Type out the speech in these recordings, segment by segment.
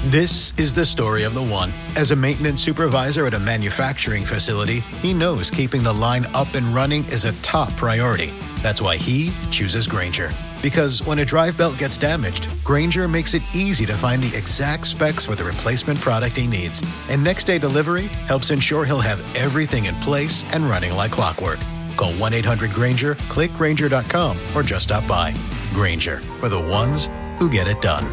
This is the story of the one. As a maintenance supervisor at a manufacturing facility, he knows keeping the line up and running is a top priority. That's why he chooses Grainger. Because when a drive belt gets damaged, Grainger makes it easy to find the exact specs for the replacement product he needs. And next day delivery helps ensure he'll have everything in place and running like clockwork. Call 1-800-GRAINGER, click Grainger.com, or just stop by. Grainger, for the ones who get it done.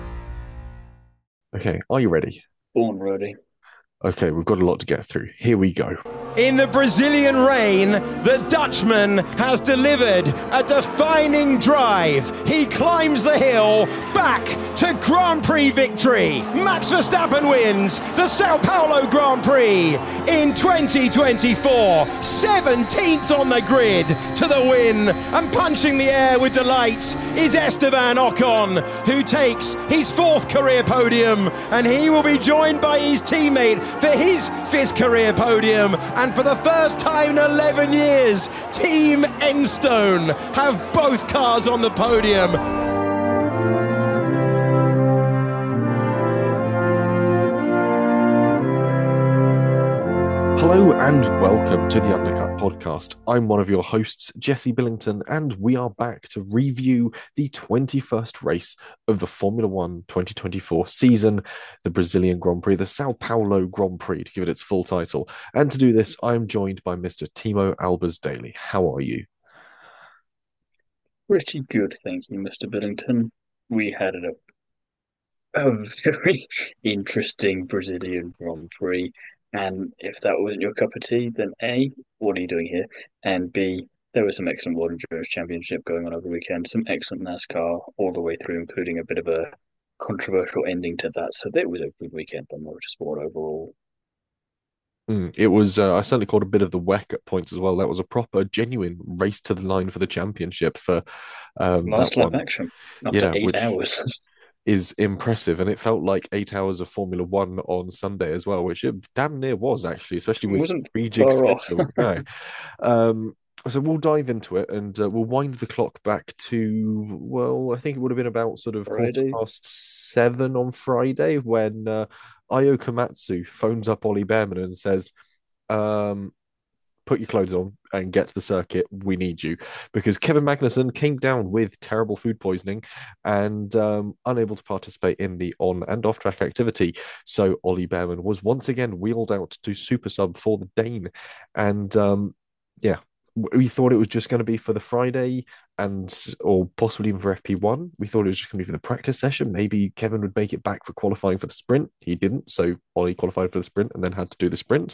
Okay, are you ready? Born ready. Okay, we've got a lot to get through. Here we go. In the Brazilian rain, the Dutchman has delivered a defining drive. He climbs the hill back to Grand Prix victory. Max Verstappen wins the Sao Paulo Grand Prix in 2024. 17th on the grid to the win, and punching the air with delight is Esteban Ocon, who takes his 4th career podium, and he will be joined by his teammate for his 5th career podium. And for the first time in 11 years, Team Enstone have both cars on the podium. Hello and welcome to the Undercut Podcast. I'm one of your hosts, Jesse Billington, and we are back to review the 21st race of the Formula One 2024 season, the Brazilian Grand Prix, the Sao Paulo Grand Prix, to give it its full title. And to do this, I'm joined by Mr. Timo Albers-Daly. How are you? Pretty good, thank you, Mr. Billington. We had a very interesting Brazilian Grand Prix. And if that wasn't your cup of tea, then A, what are you doing here? And B, there was some excellent World Endurance Championship going on over the weekend, some excellent NASCAR all the way through, including a bit of a controversial ending to that. So it was a good weekend on motorsport overall. It was, I certainly called a bit of the WEC at points as well. That was a proper, genuine race to the line for the championship for Last that lap one. action, up to 8 hours. Is impressive, and it felt like 8 hours of Formula One on Sunday as well, which it damn near was actually, especially with Wasn't rejig far off. schedule. No. So we'll dive into it, and we'll wind the clock back to, well, I think it would have been about sort of Friday. 7:15 on Friday when Ayo Komatsu phones up Ollie Behrman and says, put your clothes on and get to the circuit. We need you, because Kevin Magnussen came down with terrible food poisoning and unable to participate in the on and off track activity. So Ollie Behrman was once again wheeled out to super sub for the Dane. And we thought it was just going to be for the Friday or possibly even for FP1. We thought it was just going to be for the practice session. Maybe Kevin would make it back for qualifying for the sprint. He didn't. So Ollie qualified for the sprint and then had to do the sprint.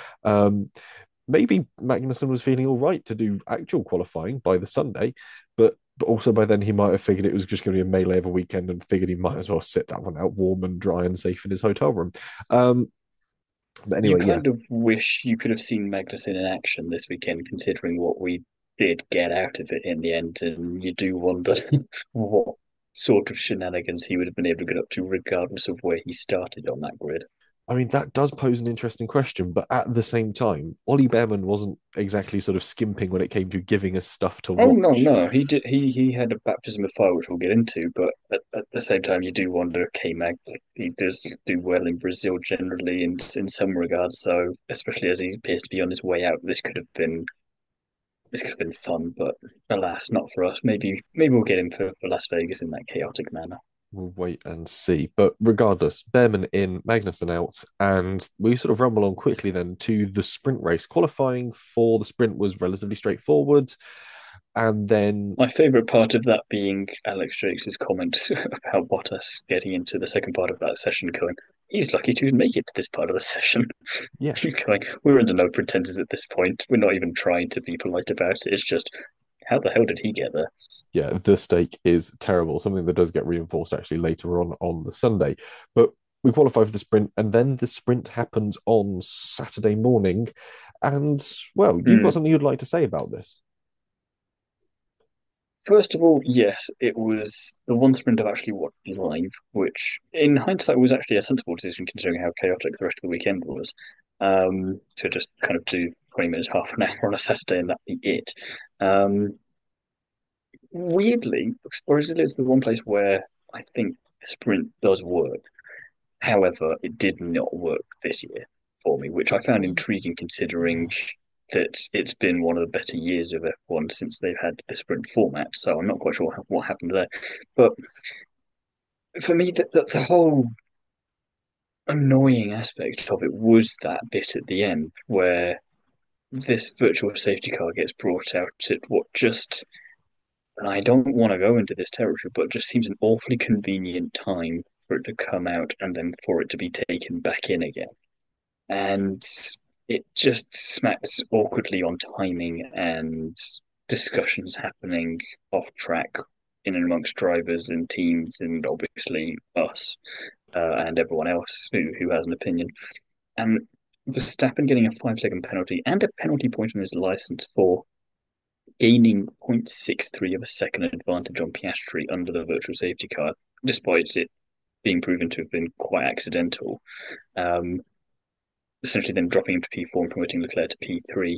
Maybe Magnussen was feeling all right to do actual qualifying by the Sunday, but also by then he might have figured it was just going to be a melee of a weekend and figured he might as well sit that one out warm and dry and safe in his hotel room. But anyway, you kind of wish you could have seen Magnussen in action this weekend, considering what we did get out of it in the end, and you do wonder what sort of shenanigans he would have been able to get up to, regardless of where he started on that grid. I mean, that does pose an interesting question, but at the same time, Ollie Behrman wasn't exactly sort of skimping when it came to giving us stuff to watch. Oh no, he did. He had a baptism of fire, which we'll get into. But at the same time, you do wonder, K-Mag, he does do well in Brazil generally, in some regards. So especially as he appears to be on his way out, this could have been fun. But alas, not for us. Maybe we'll get him for Las Vegas in that chaotic manner. We'll wait and see. But regardless, Behrman in, Magnussen out, and we sort of rumble on quickly then to the sprint race. Qualifying for the sprint was relatively straightforward. And then my favourite part of that being Alex Jakes' comment about Bottas getting into the second part of that session, going, he's lucky to make it to this part of the session. Yes. Going, we're under no pretenses at this point. We're not even trying to be polite about it. It's just, how the hell did he get there? Yeah, the stake is terrible, something that does get reinforced actually later on the Sunday. But we qualify for the sprint, and then the sprint happens on Saturday morning. And, well, you've got something you'd like to say about this. First of all, yes, it was the one sprint I've actually watched live, which in hindsight was actually a sensible decision considering how chaotic the rest of the weekend was. To just kind of do 20 minutes, half an hour on a Saturday and that be it. Weirdly, Brazil is the one place where I think a sprint does work. However, it did not work this year for me, which I found intriguing considering that it's been one of the better years of F1 since they've had the sprint format. So I'm not quite sure what happened there. But for me, the whole annoying aspect of it was that bit at the end where this virtual safety car gets brought out at what just, and I don't want to go into this territory, but it just seems an awfully convenient time for it to come out and then for it to be taken back in again. And it just smacks awkwardly on timing and discussions happening off track in and amongst drivers and teams and obviously us and everyone else who has an opinion. And Verstappen getting a 5 second penalty and a penalty point on his license for gaining 0.63 of a second advantage on Piastri under the virtual safety car, despite it being proven to have been quite accidental. Essentially, then dropping him to P4 and promoting Leclerc to P3.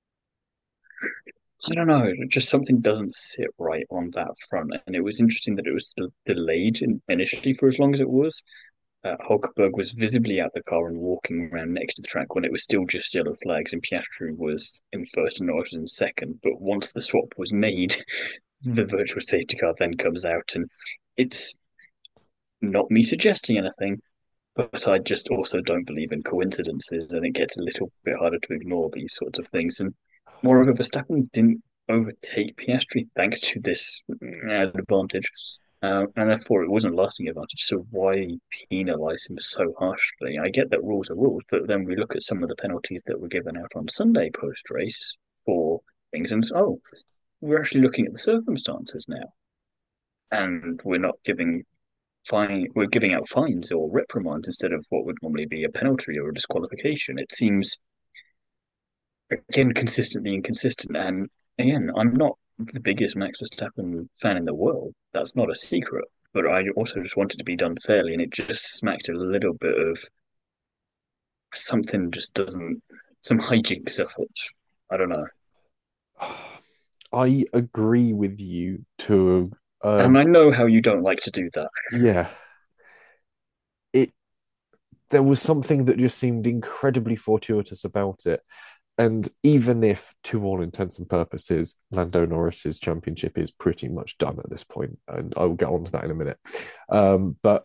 I don't know, just something doesn't sit right on that front. And it was interesting that it was delayed initially for as long as it was. Hulkenberg was visibly out the car and walking around next to the track when it was still just yellow flags, and Piastri was in first and Norris was in second. But once the swap was made, the virtual safety car then comes out, and it's not me suggesting anything, but I just also don't believe in coincidences, and it gets a little bit harder to ignore these sorts of things. And moreover, Verstappen didn't overtake Piastri thanks to this advantage, and therefore it wasn't a lasting advantage. So why penalise him so harshly? I get that rules are rules, but then we look at some of the penalties that were given out on Sunday post race for things, and we're actually looking at the circumstances now, and we're giving out fines or reprimands instead of what would normally be a penalty or a disqualification. It seems again consistently inconsistent. And again, I'm not the biggest Max Verstappen fan in the world. That's not a secret. But I also just wanted to be done fairly, and it just smacked a little bit of something just doesn't some hijinks effort. I don't know. I agree with you to And I know how you don't like to do that. yeah. It There was something that just seemed incredibly fortuitous about it. And even if, to all intents and purposes, Lando Norris's championship is pretty much done at this point, and I will get on to that in a minute. But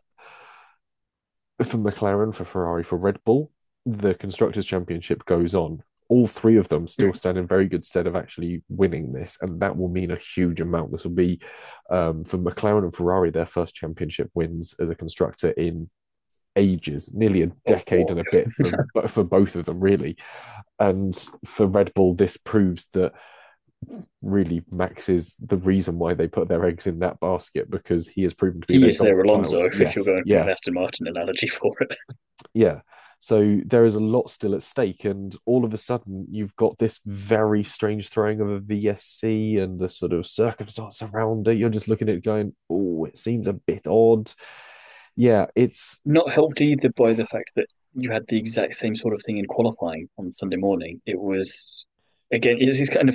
for McLaren, for Ferrari, for Red Bull, the Constructors' Championship goes on. All three of them still stand in very good stead of actually winning this, and that will mean a huge amount. This will be, for McLaren and Ferrari, their first championship wins as a constructor in ages, nearly a decade and a bit for both of them, really. And for Red Bull, this proves that really Max is the reason why they put their eggs in that basket, because he has proven to be He is their Alonso, if you're going to yeah. an Aston Martin analogy for it. Yeah. So there is a lot still at stake, and all of a sudden you've got this very strange throwing of a VSC and the sort of circumstance around it. You're just looking at it going, oh, it seems a bit odd. Yeah, it's not helped either by the fact that you had the exact same sort of thing in qualifying on Sunday morning. It was, again, it's kind of,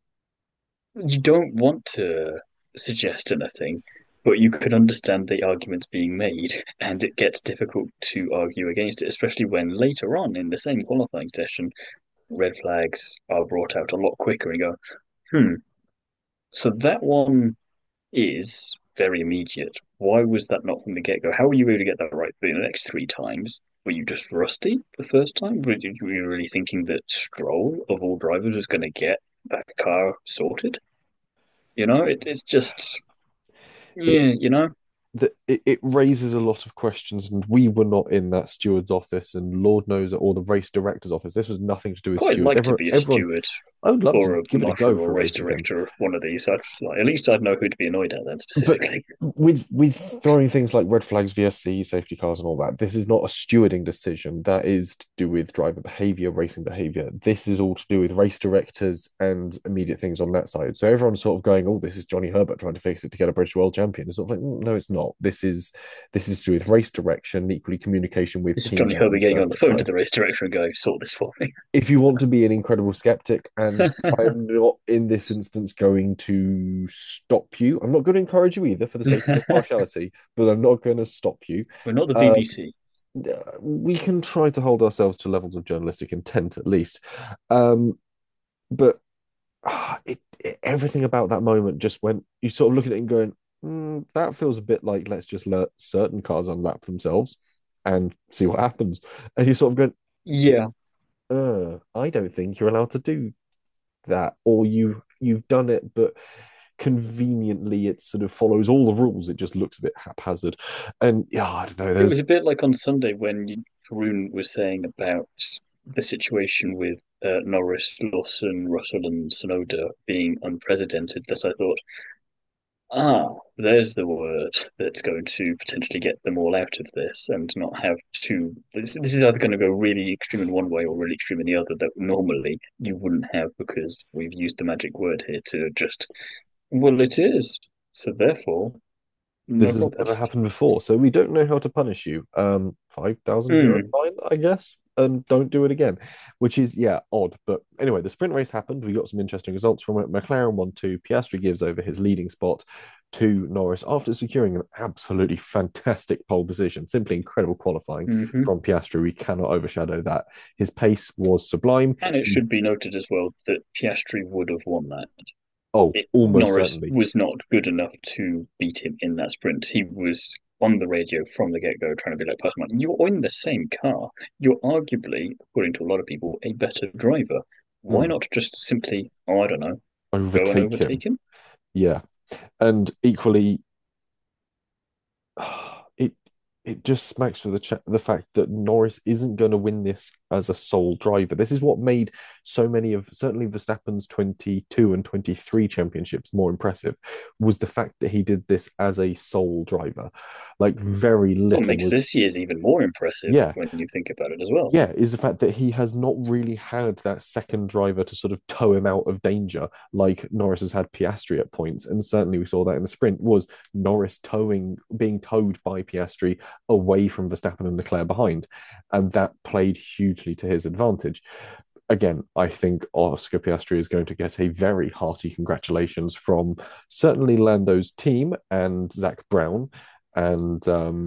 you don't want to suggest anything, but you can understand the arguments being made, and it gets difficult to argue against it, especially when later on in the same qualifying session, red flags are brought out a lot quicker and you go, so that one is very immediate. Why was that not from the get go? How were you able to get that right the next three times? Were you just rusty the first time? Were you really thinking that Stroll, of all drivers, was going to get that car sorted? It's just, yeah, it raises a lot of questions, and we were not in that steward's office, and Lord knows, or the race director's office. This was nothing to do with quite stewards. like to be a steward. I would love or to a give it a go or for a race director, one of these. At least I'd know who to be annoyed at then specifically. But with throwing things like red flags, VSC, safety cars, and all that, this is not a stewarding decision. That is to do with driver behavior, racing behavior. This is all to do with race directors and immediate things on that side. So everyone's sort of going, "Oh, this is Johnny Herbert trying to fix it to get a British world champion." It's sort of like, no, it's not. This is to do with race direction, equally communication with this is teams. Johnny Herbert getting on the phone to the race director and going, "Sort this for me." If you want to be an incredible skeptic, and I'm not in this instance going to stop you. I'm not going to encourage you either for the sake of impartiality, but I'm not going to stop you. We're not the BBC. we can try to hold ourselves to levels of journalistic intent at least. Um, but everything about that moment just went, you sort of look at it and going, that feels a bit like let's just let certain cars unlap themselves and see what happens. And you sort of go, Yeah, I don't think you're allowed to do that, or you've done it, but conveniently it sort of follows all the rules. It just looks a bit haphazard, and yeah, I don't know. it was There's a bit like on Sunday when Karun was saying about the situation with Norris, Lawson, Russell, and Sonoda being unprecedented. That I thought, there's the word that's going to potentially get them all out of this and not have to. This is either going to go really extreme in one way or really extreme in the other that normally you wouldn't have because we've used the magic word here to just, well, it is. So therefore, this no has problem. never happened before, so we don't know how to punish you. 5,000 euro Mm. fine, I guess, and don't do it again, which is yeah odd. But anyway, the sprint race happened. We got some interesting results from it. McLaren won two. Piastri gives over his leading spot to Norris after securing an absolutely fantastic pole position. Simply incredible qualifying Hmm. from Piastri. We cannot overshadow that. His pace was sublime. And it should be noted as well that Piastri would have won that. Oh, almost Norris certainly. was not good enough to beat him in that sprint. He was on the radio from the get go trying to be like, Passman, you're in the same car. You're arguably, according to a lot of people, a better driver. Why Mm. not just simply, oh, I don't know, go and Overtake him. overtake him? Yeah. And equally, it it just smacks of the fact that Norris isn't going to win this as a sole driver. This is what made so many of certainly Verstappen's 22 and 23 championships more impressive, was the fact that he did this as a sole driver. Like very What little makes was, this year's even more impressive yeah, when you think about it as well. yeah, is the fact that he has not really had that second driver to sort of tow him out of danger like Norris has had Piastri at points. And certainly we saw that in the sprint was Norris being towed by Piastri away from Verstappen and Leclerc behind. And that played hugely to his advantage. Again, I think Oscar Piastri is going to get a very hearty congratulations from certainly Lando's team and Zach Brown and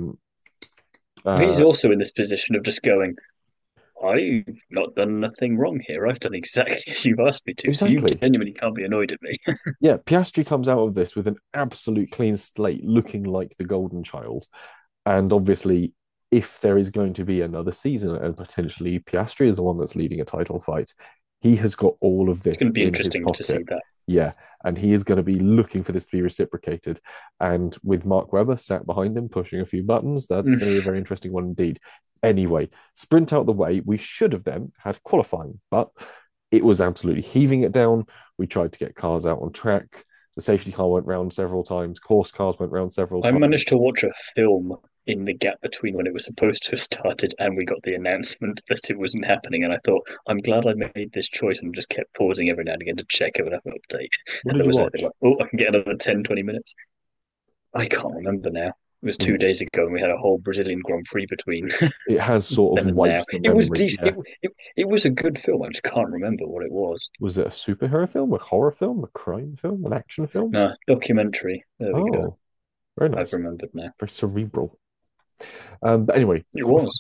He's uh, also in this position of just going, I've not done nothing wrong here. I've done exactly as you've asked me to, so you exactly. genuinely can't be annoyed at me. Yeah, Piastri comes out of this with an absolute clean slate, looking like the golden child. And obviously, if there is going to be another season and potentially Piastri is the one that's leading a title fight, he has got all of It's going this to be in his interesting to see pocket. that. Yeah, and he is going to be looking for this to be reciprocated. And with Mark Webber sat behind him pushing a few buttons, that's going to be a very interesting one indeed. Anyway, sprint out the way. We should have then had qualifying, but it was absolutely heaving it down. We tried to get cars out on track. The safety car went round several times. Course cars went round several I managed times. to watch a film in the gap between when it was supposed to have started and we got the announcement that it wasn't happening. And I thought, I'm glad I made this choice and just kept pausing every now and again to check it would have an update. What And did there you was anything watch? like, oh, I can get another 10, 20 minutes. I can't remember now. It was Yeah, 2 days ago and we had a whole Brazilian Grand Prix between it has sort of then and now. wiped the It was memory. decent. Yeah. It was a good film. I just can't remember what it was. Was it a superhero film, a horror film, a crime film, an action film? No, documentary. There we go. Oh, very I've nice. remembered now. Very cerebral. But anyway, It was.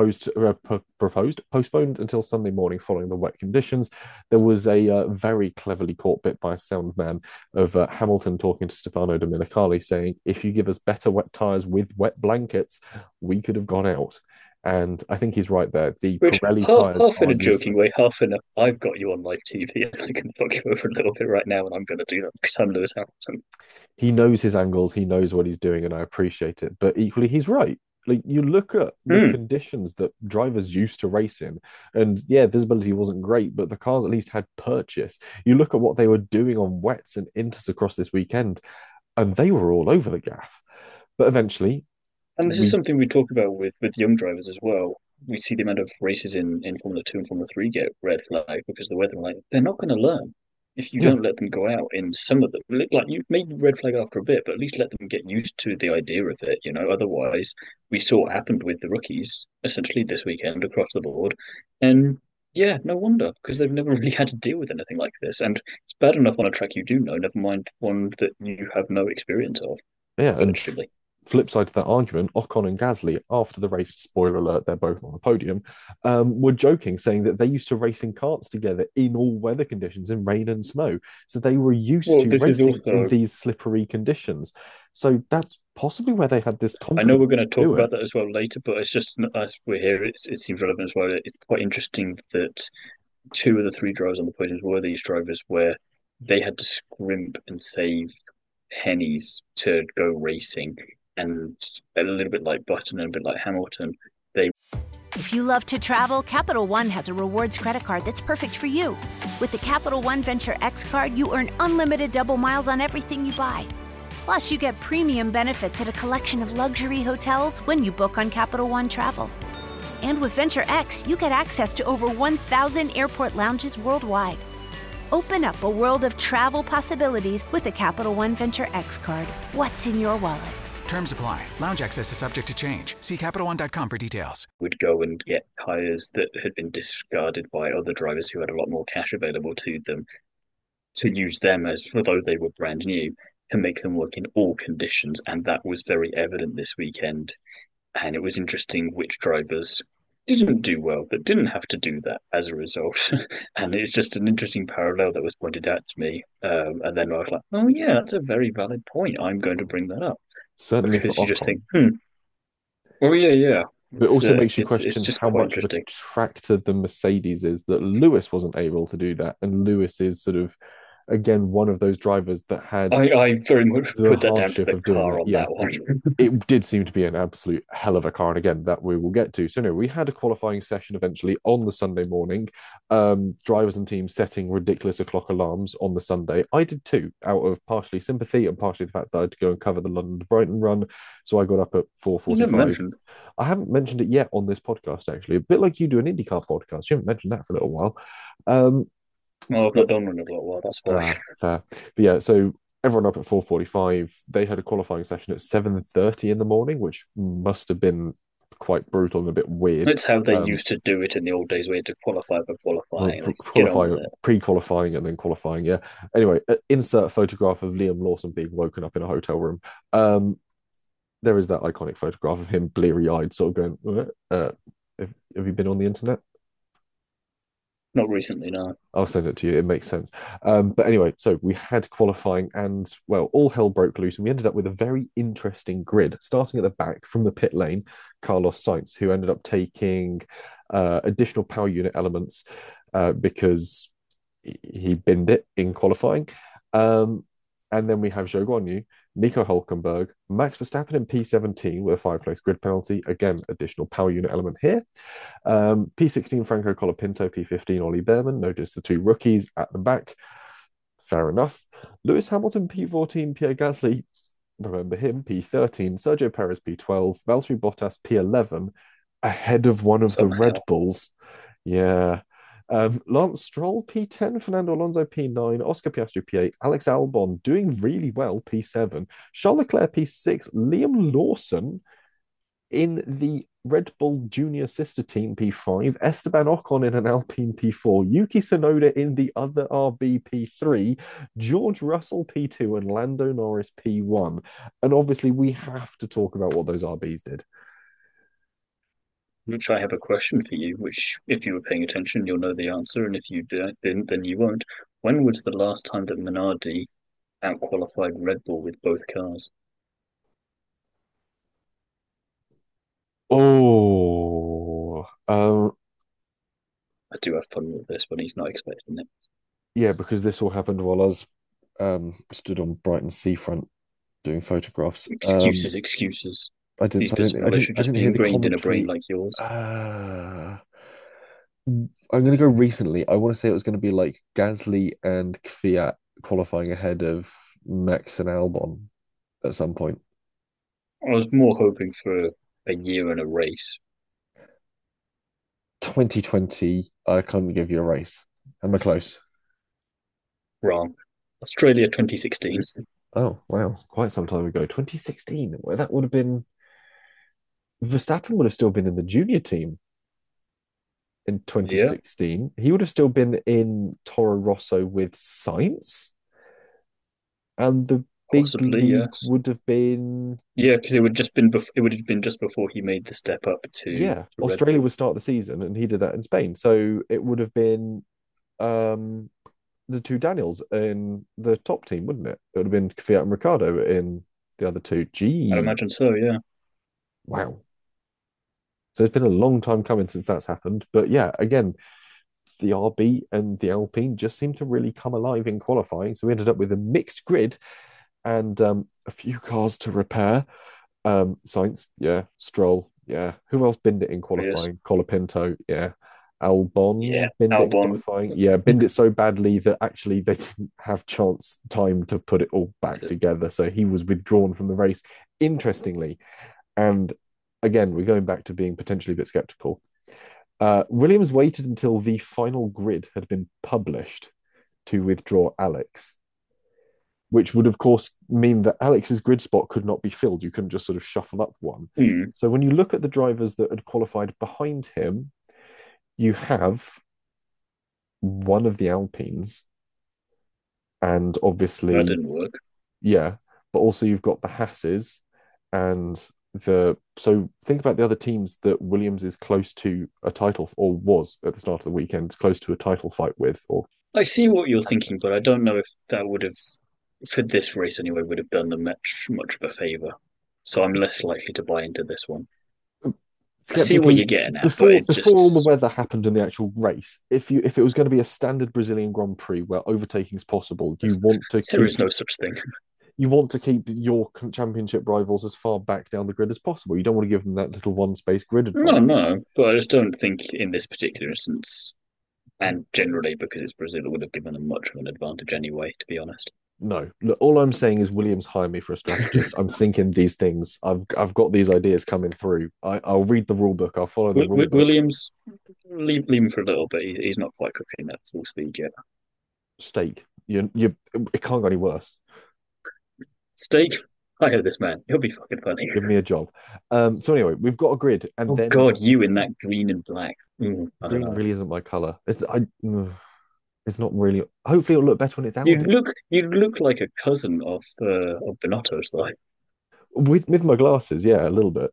postponed until Sunday morning following the wet conditions. There was a very cleverly caught bit by a sound man of Hamilton talking to Stefano Domenicali saying, if you give us better wet tyres with wet blankets, we could have gone out. And I think he's right there. The Which Pirelli half, tyres half in are a joking way, useless. half in a I've got you on live TV and I can fuck you over a little bit right now, and I'm going to do that because I'm Lewis Hamilton. He knows his angles, he knows what he's doing, and I appreciate it. But equally, he's right. Like you look at the Hmm. conditions that drivers used to race in, and yeah, visibility wasn't great, but the cars at least had purchase. You look at what they were doing on wets and inters across this weekend, and they were all over the gaff. But eventually, And this is we something we talk about with young drivers as well. We see the amount of races in Formula 2 and Formula 3 get red flag because the weather, like, they're not going to learn if you yeah, don't let them go out in some of them. Like, you maybe red flag after a bit, but at least let them get used to the idea of it, you know? Otherwise, we saw what happened with the rookies essentially this weekend across the board. And yeah, no wonder because they've never really had to deal with anything like this. And it's bad enough on a track you do know, never mind one that you have no experience of, yeah, and virtually. flip side to that argument, Ocon and Gasly, after the race, spoiler alert, they're both on the podium, were joking, saying that they used to race in karts together in all weather conditions, in rain and snow. So they were used Well, to this is racing in also, these slippery conditions. So that's possibly where they had this I know confidence we're going to to talk do about it. that as well later, but it's just as we're here, it seems relevant as well. It's quite interesting that two of the three drivers on the podiums were these drivers where they had to scrimp and save pennies to go racing, and a little bit like Button and a bit like Hamilton, they If you love to travel, Capital One has a rewards credit card that's perfect for you. With the Capital One Venture X card, you earn unlimited double miles on everything you buy. Plus, you get premium benefits at a collection of luxury hotels when you book on Capital One Travel. And with Venture X, you get access to over 1,000 airport lounges worldwide. Open up a world of travel possibilities with the Capital One Venture X card. What's in your wallet? Terms apply. Lounge access is subject to change. See CapitalOne.com for details. would go and get tyres that had been discarded by other drivers who had a lot more cash available to them to use them as, although they were brand new, to make them work in all conditions. And that was very evident this weekend. And it was interesting which drivers didn't do well, but didn't have to do that as a result. And it's just an interesting parallel that was pointed out to me. And then I was like, oh, yeah, that's a very valid point. I'm going to bring that up. Certainly for Because you just Ocon. think, oh, yeah, yeah. But it also makes you It's question just how quite much of a interesting. tractor the Mercedes is that Lewis wasn't able to do that. And Lewis is sort of, again, one of those drivers that had I very much the put that down to hardship the of doing car that. on Yeah, that one. it did seem to be an absolute hell of a car. And again, that we will get to. So, no, we had a qualifying session eventually on the Sunday morning. Drivers and teams setting ridiculous o'clock alarms on the Sunday. I did too, out of partially sympathy and partially the fact that I had to go and cover the London to Brighton run. So I got up at You never 4:45. mentioned. I haven't mentioned it yet on this podcast, actually. A bit like you do an IndyCar podcast. You haven't mentioned that for a little while. Well, I've But not done one in a little while, that's why. fair. But yeah, so everyone up at 4:45. They had a qualifying session at 7:30 in the morning, which must have been quite brutal and a bit weird. It's how they used to do it in the old days. We had to qualify for qualifying. For Like, get on with qualifying, it. pre-qualifying, and then qualifying. Yeah. Anyway, insert photograph of Liam Lawson being woken up in a hotel room. There is that iconic photograph of him bleary-eyed, sort of going, have you been on the internet? Not recently, no. I'll send it to you. It makes sense. But anyway, so we had qualifying and, well, all hell broke loose. And we ended up with a very interesting grid, starting at the back from the pit lane, Carlos Sainz, who ended up taking additional power unit elements because he binned it in qualifying. And then we have Zhou Guanyu, Nico Hulkenberg, Max Verstappen in P17 with a 5-place grid penalty. Again, additional power unit element here. P16, Franco Colapinto. P15, Ollie Behrman. Notice the two rookies at the back. Fair enough. Lewis Hamilton, P14, Pierre Gasly. Remember him, P13. Sergio Perez, P12. Valtteri Bottas, P11. Ahead of one of the Red Bulls. Yeah. Lance Stroll, P10, Fernando Alonso, P9, Oscar Piastri, P8, Alex Albon doing really well, P7, Charles Leclerc, P6, Liam Lawson in the Red Bull Junior sister team, P5, Esteban Ocon in an Alpine, P4, Yuki Tsunoda in the other RB, P3, George Russell, P2, and Lando Norris, P1. And obviously, we have to talk about what those RBs did. Which I have a question for you, which if you were paying attention, you'll know the answer, and if you didn't, then you won't. When was the last time that Minardi outqualified Red Bull with both cars? Oh, I do have fun with this, but he's not expecting it. yeah, because this all happened while I was stood on Brighton seafront doing photographs. Excuses. I didn't. These So I bits of didn't. knowledge should I just didn't be hear the ingrained in a commentary. brain like yours. I'm going to go recently. I want to say it was going to be like Gasly and Kvyat qualifying ahead of Max and Albon at some point. I was more hoping for a year in a race. 2020. I can't give you a race. Am I close? Wrong. Australia 2016. Oh wow, quite some time ago. 2016. Well, that would have been Verstappen would have still been in the junior team in Yeah. 2016. He would have still been in Toro Rosso with Sainz and the big Possibly, league yes. would have been, Yeah, because it would have been just before he made the step up yeah, to Red Australia Bull. would start the season, and he did that in Spain. So it would have been um the two Daniels in the top team, wouldn't it? It would have been Fiat and Ricardo in the other two. I'd Gee, imagine so, yeah. wow. So it's been a long time coming since that's happened. But yeah, again, the RB and the Alpine just seemed to really come alive in qualifying. So we ended up with a mixed grid and a few cars to repair. Sainz, yeah. Stroll, yeah. Who else binned it in Yes. qualifying? Colapinto, yeah. Yeah, Albon binned it in Albon. qualifying. Yeah, binned it so badly that actually they didn't have chance time to put it all back together. So he was withdrawn from the race. Interestingly, and again, we're going back to being potentially a bit skeptical. Williams waited until the final grid had been published to withdraw Alex, which would, of course, mean that Alex's grid spot could not be filled. You couldn't just sort of shuffle up one. Hmm. So when you look at the drivers that had qualified behind him, you have one of the Alpines, and That obviously, didn't work. yeah, but also you've got the Hasses and the so think about the other teams that Williams is close to a title or was at the start of the weekend close to a title fight with or I see what you're thinking, but I don't know if that would have, for this race anyway, would have done them much of a favour. So I'm less likely to buy into this one. I see what skeptically you're getting at, but before it before all the just weather happened in the actual race. If it was going to be a standard Brazilian Grand Prix where overtaking is possible, there is no such thing. you want to keep your championship rivals as far back down the grid as possible. You don't want to give them that little one space grid No, advantage. no, but I just don't think in this particular instance, and generally because it's Brazil, it would have given them much of an advantage anyway, to be honest. No, look, all I'm saying is Williams hire me for a strategist. I'm thinking these things. I've got these ideas coming through. I'll read the rule book. I'll follow the rule book. Williams, leave him for a little bit. He's not quite cooking at full speed yet. Steak. It can't go any worse. Steak, hire this man. He'll be fucking funny. Give me a job. So anyway, we've got a grid, and Oh then God, you in that green and black. I don't green know. really isn't my color. It's not really. Hopefully, it'll look better when it's out. You look like a cousin of Benotto's, though. With my glasses, yeah, a little bit.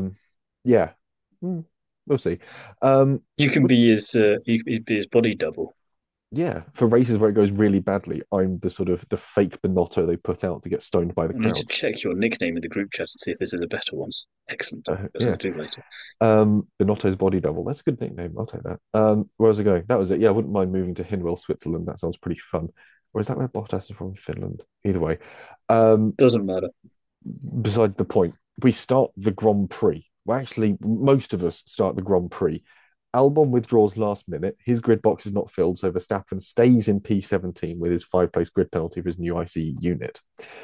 Yeah. We'll see. You can be you'd be his body double. Yeah, for races where it goes really badly, I'm the sort of the fake Bonotto they put out to get stoned by the I need to crowds. check your nickname in the group chat and see if this is a better one. Excellent. That's Yeah. what I'll do later. Bonotto's body double. That's a good nickname. I'll take that. Where was I going? That was it. Yeah, I wouldn't mind moving to Hinwil, Switzerland. That sounds pretty fun. Or is that where Bottas is from? Finland. Either way. Doesn't matter. Besides the point, we start the Grand Prix. Well, actually, most of us start the Grand Prix. Albon withdraws last minute. His grid box is not filled, so Verstappen stays in P17 with his 5 place grid penalty for his new IC unit.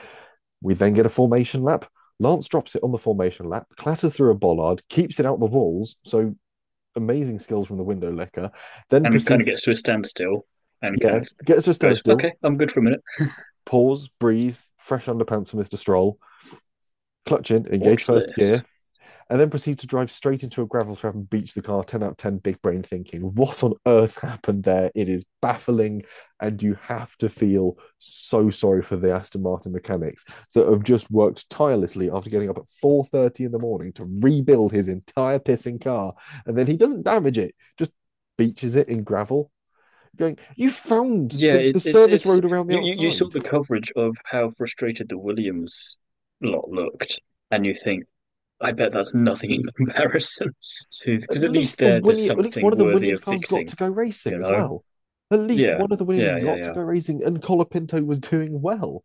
We then get a formation lap. Lance drops it on the formation lap, clatters through a bollard, keeps it out the walls. So amazing skills from the window licker. Then And proceeds, kind of gets to a standstill and yeah, kind of gets to a goes, standstill. okay, I'm good for a minute. Pause, breathe, fresh underpants for Mr. Stroll. Clutch in, engage Watch first this. gear, and then proceeds to drive straight into a gravel trap and beach the car. 10 out of 10 big brain thinking. What on earth happened there? It is baffling, and you have to feel so sorry for the Aston Martin mechanics that have just worked tirelessly after getting up at 4:30 in the morning to rebuild his entire pissing car, and then he doesn't damage it, just beaches it in gravel. Going, you found the service road around the outside. You saw the coverage of how frustrated the Williams lot looked, and you think, I bet that's nothing in comparison to, because at least there's at least something one of the worthy Williams of cars fixing. got to go racing you as know? well. At least Yeah, one of the Williams got to go racing, and Colapinto was doing well.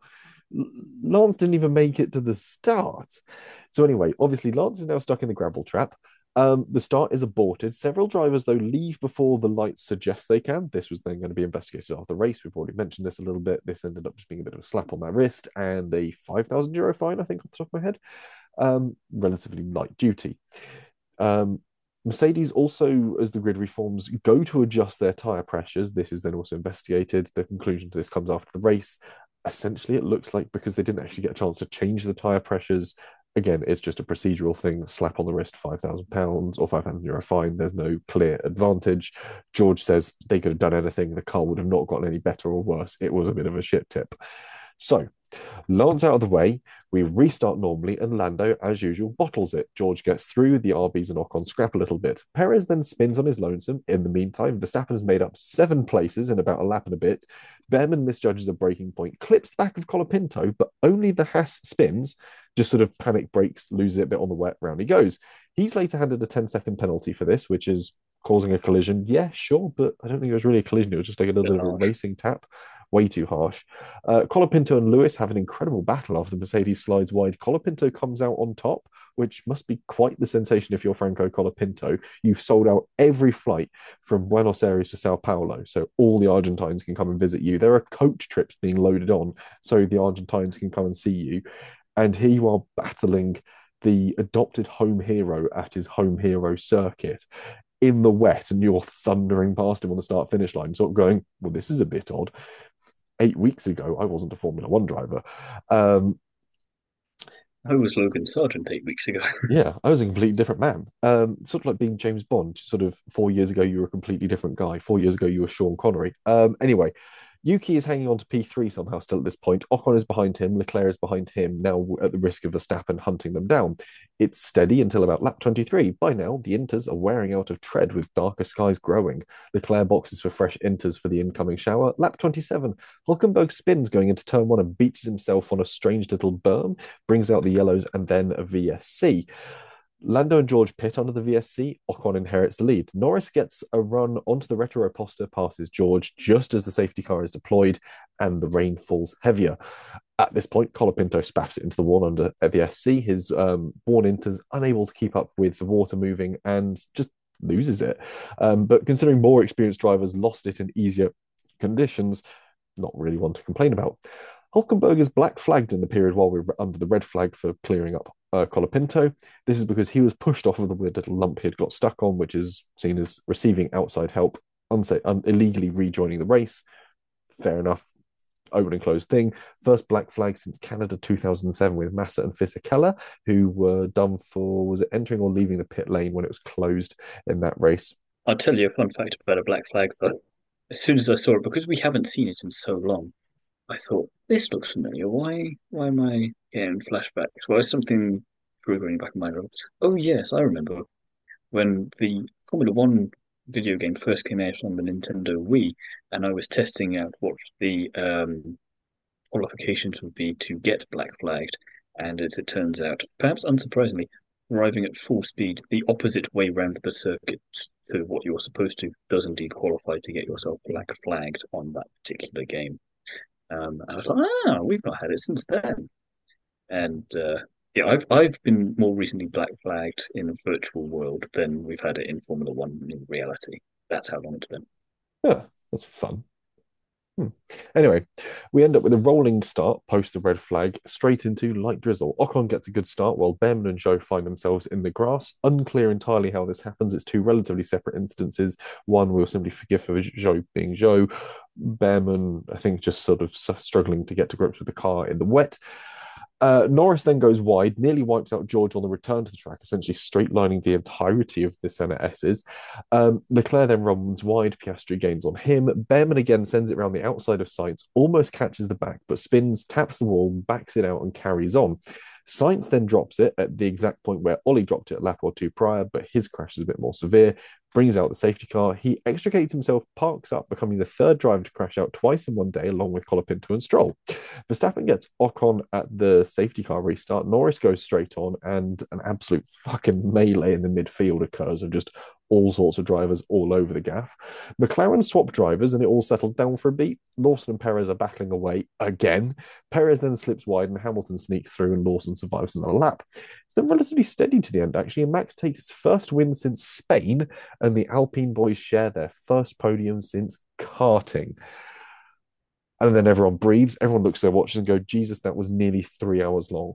Lance didn't even make it to the start. So anyway, obviously Lance is now stuck in the gravel trap. The start is aborted. Several drivers, though, leave before the lights suggest they can. This was then going to be investigated after the race. We've already mentioned this a little bit. This ended up just being a bit of a slap on that wrist and a €5,000 fine, I think, off the top of my head. Relatively light duty. Mercedes also, as the grid reforms, go to adjust their tyre pressures. This is then also investigated. The conclusion to this comes after the race. Essentially, it looks like because they didn't actually get a chance to change the tyre pressures, again, it's just a procedural thing. Slap on the wrist, £5,000 or €5,000 fine. There's no clear advantage. George says they could have done anything. The car would have not gotten any better or worse. It was a bit of a shit tip. So Lance out of the way, we restart normally, and Lando, as usual, bottles it. George gets through, the RBs and Ocon scrap a little bit. Perez then spins on his lonesome. In the meantime, Verstappen has made up 7 places in about a lap and a bit. Behrman misjudges a braking point, clips the back of Colapinto, but only the Haas spins, just sort of panic brakes, loses it a bit on the wet, round he goes. He's later handed a 10-second penalty for this, which is causing a collision. Yeah, sure, but I don't think it was really a collision. It was just like a little bit of a racing tap. Way too harsh. Colapinto and Lewis have an incredible battle after the Mercedes slides wide. Colapinto comes out on top, which must be quite the sensation if you're Franco Colapinto. You've sold out every flight from Buenos Aires to Sao Paulo, so all the Argentines can come and visit you. There are coach trips being loaded on, so the Argentines can come and see you. And here you are battling the adopted home hero at his home hero circuit in the wet, and you're thundering past him on the start finish line, sort of going, well, this is a bit odd. 8 weeks ago, I wasn't a Formula One driver. I was Logan Sargent 8 weeks ago. Yeah, I was a completely different man. Sort of like being James Bond. Sort of 4 years ago, you were a completely different guy. 4 years ago, you were Sean Connery. Anyway, Yuki is hanging on to P3 somehow still at this point. Ocon is behind him. Leclerc is behind him, now at the risk of Verstappen hunting them down. It's steady until about lap 23. By now, the Inters are wearing out of tread with darker skies growing. Leclerc boxes for fresh Inters for the incoming shower. Lap 27, Hulkenberg spins going into turn 1 and beaches himself on a strange little berm, brings out the yellows and then a VSC. Lando and George pit under the VSC. Ocon inherits the lead. Norris gets a run onto the Retro-Reposter, passes George just as the safety car is deployed and the rain falls heavier. At this point, Colapinto spaffs it into the wall under the SC. His Born Inter's unable to keep up with the water moving and just loses it. But considering more experienced drivers lost it in easier conditions, not really one to complain about. Hulkenberg is black flagged in the period while we're under the red flag for clearing up Colapinto. This is because he was pushed off of the weird little lump he had got stuck on, which is seen as receiving outside help, illegally rejoining the race. Fair enough. Open and closed thing. First black flag since Canada 2007 with Massa and Fisichella, who were done for, was it entering or leaving the pit lane when it was closed in that race? I'll tell you a fun fact about a black flag, though. As soon as I saw it, because we haven't seen it in so long, I thought, this looks familiar. Why am I getting flashbacks? Well, it's something triggering back in my notes. Oh, yes, I remember when the Formula One video game first came out on the Nintendo Wii, and I was testing out what the qualifications would be to get black flagged. And as it turns out, perhaps unsurprisingly, arriving at full speed, the opposite way round the circuit to what you're supposed to, does indeed qualify to get yourself black flagged on that particular game. I was like, we've not had it since then. And yeah, I've been more recently black flagged in a virtual world than we've had it in Formula One in reality. That's how long it's been. Yeah, that's fun. Anyway, we end up with a rolling start post the red flag straight into light drizzle. Ocon gets a good start while Behrman and Zhou find themselves in the grass. Unclear entirely how this happens. It's 2 relatively separate instances. One we'll simply forgive for Zhou being Zhou. Behrman, I think, just sort of struggling to get to grips with the car in the wet. Norris then goes wide, nearly wipes out George on the return to the track, essentially straightlining the entirety of the Senna S's. Leclerc then runs wide, Piastri gains on him. Behrman again sends it around the outside of Sainz, almost catches the back, but spins, taps the wall, backs it out and carries on. Sainz then drops it at the exact point where Ollie dropped it a lap or 2 prior, but his crash is a bit more severe. Brings out the safety car. He extricates himself, parks up, becoming the 3rd driver to crash out twice in one day, along with Colapinto and Stroll. Verstappen gets Ocon at the safety car restart. Norris goes straight on, and an absolute fucking melee in the midfield occurs of just all sorts of drivers all over the gaff. McLaren swap drivers, and it all settles down for a beat. Lawson and Perez are battling away again. Perez then slips wide, and Hamilton sneaks through, and Lawson survives another lap. It's then relatively steady to the end, actually, and Max takes his first win since Spain, and the Alpine boys share their first podium since karting. And then everyone breathes, everyone looks at their watches and go, Jesus, that was nearly 3 hours long.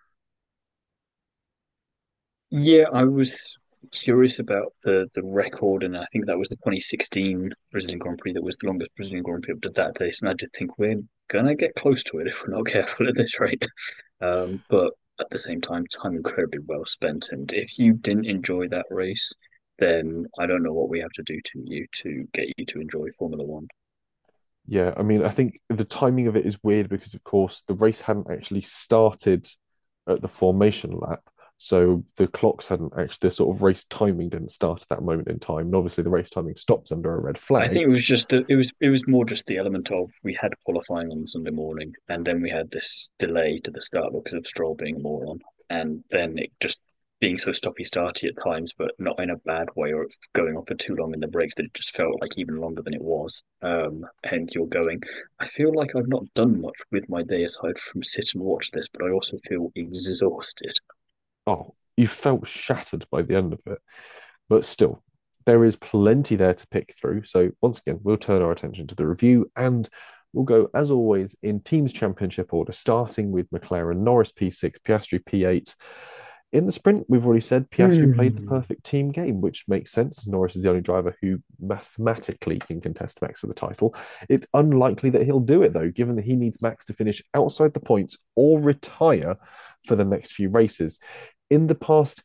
Yeah, I was curious about the record, and I think that was the 2016 Brazilian Grand Prix that was the longest Brazilian Grand Prix up to that date, and I did think we're gonna get close to it if we're not careful at this rate. But at the same time incredibly well spent, and if you didn't enjoy that race, then I don't know what we have to do to you to get you to enjoy Formula One. Yeah, I mean, I think the timing of it is weird because, of course, the race hadn't actually started at the formation lap. So the clocks hadn't actually, the sort of race timing didn't start at that moment in time. And obviously, the race timing stops under a red I think flag. it was just it was more just the element of we had qualifying on Sunday morning, and then we had this delay to the start because of Stroll being a moron, and then it just being so stoppy starty at times, but not in a bad way or going on for too long in the breaks that it just felt like even longer than it was. And you're going. I feel like I've not done much with my day aside from sit and watch this, but I also feel exhausted. Oh, you felt shattered by the end of it. But still, there is plenty there to pick through. So once again, we'll turn our attention to the review and we'll go, as always, in Teams Championship order, starting with McLaren, Norris P6, Piastri P8. In the sprint, we've already said Piastri played the Hmm. perfect team game, which makes sense as Norris is the only driver who mathematically can contest Max for the title. It's unlikely that he'll do it, though, given that he needs Max to finish outside the points or retire for the next few races. In the past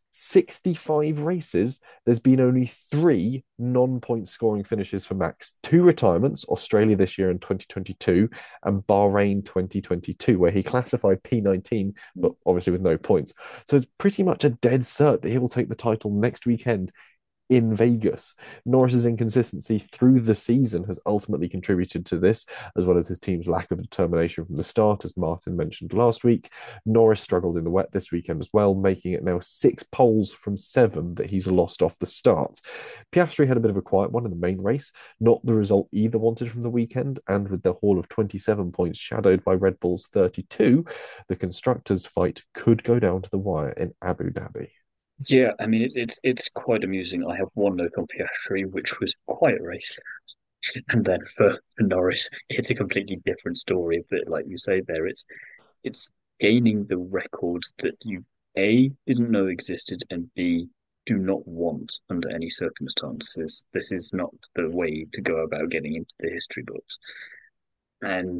65 races, there's been only three non-point scoring finishes for Max. Two retirements, Australia this year in 2022 and Bahrain 2022, where he classified P19, but obviously with no points. So it's pretty much a dead cert that he will take the title next weekend in Vegas. Norris's inconsistency through the season has ultimately contributed to this, as well as his team's lack of determination from the start, as Martin mentioned last week. Norris struggled in the wet this weekend as well, making it now 6 poles from 7 that he's lost off the start. Piastri had a bit of a quiet one in the main race, not the result either wanted from the weekend, and with the haul of 27 points shadowed by Red Bull's 32, the constructors' fight could go down to the wire in Abu Dhabi. Yeah, I mean it's quite amusing. I have one note on Piastri, which was quiet race. And then for Norris, it's a completely different story. But like you say there, it's gaining the records that you A didn't know existed and B do not want under any circumstances. This is not the way to go about getting into the history books. And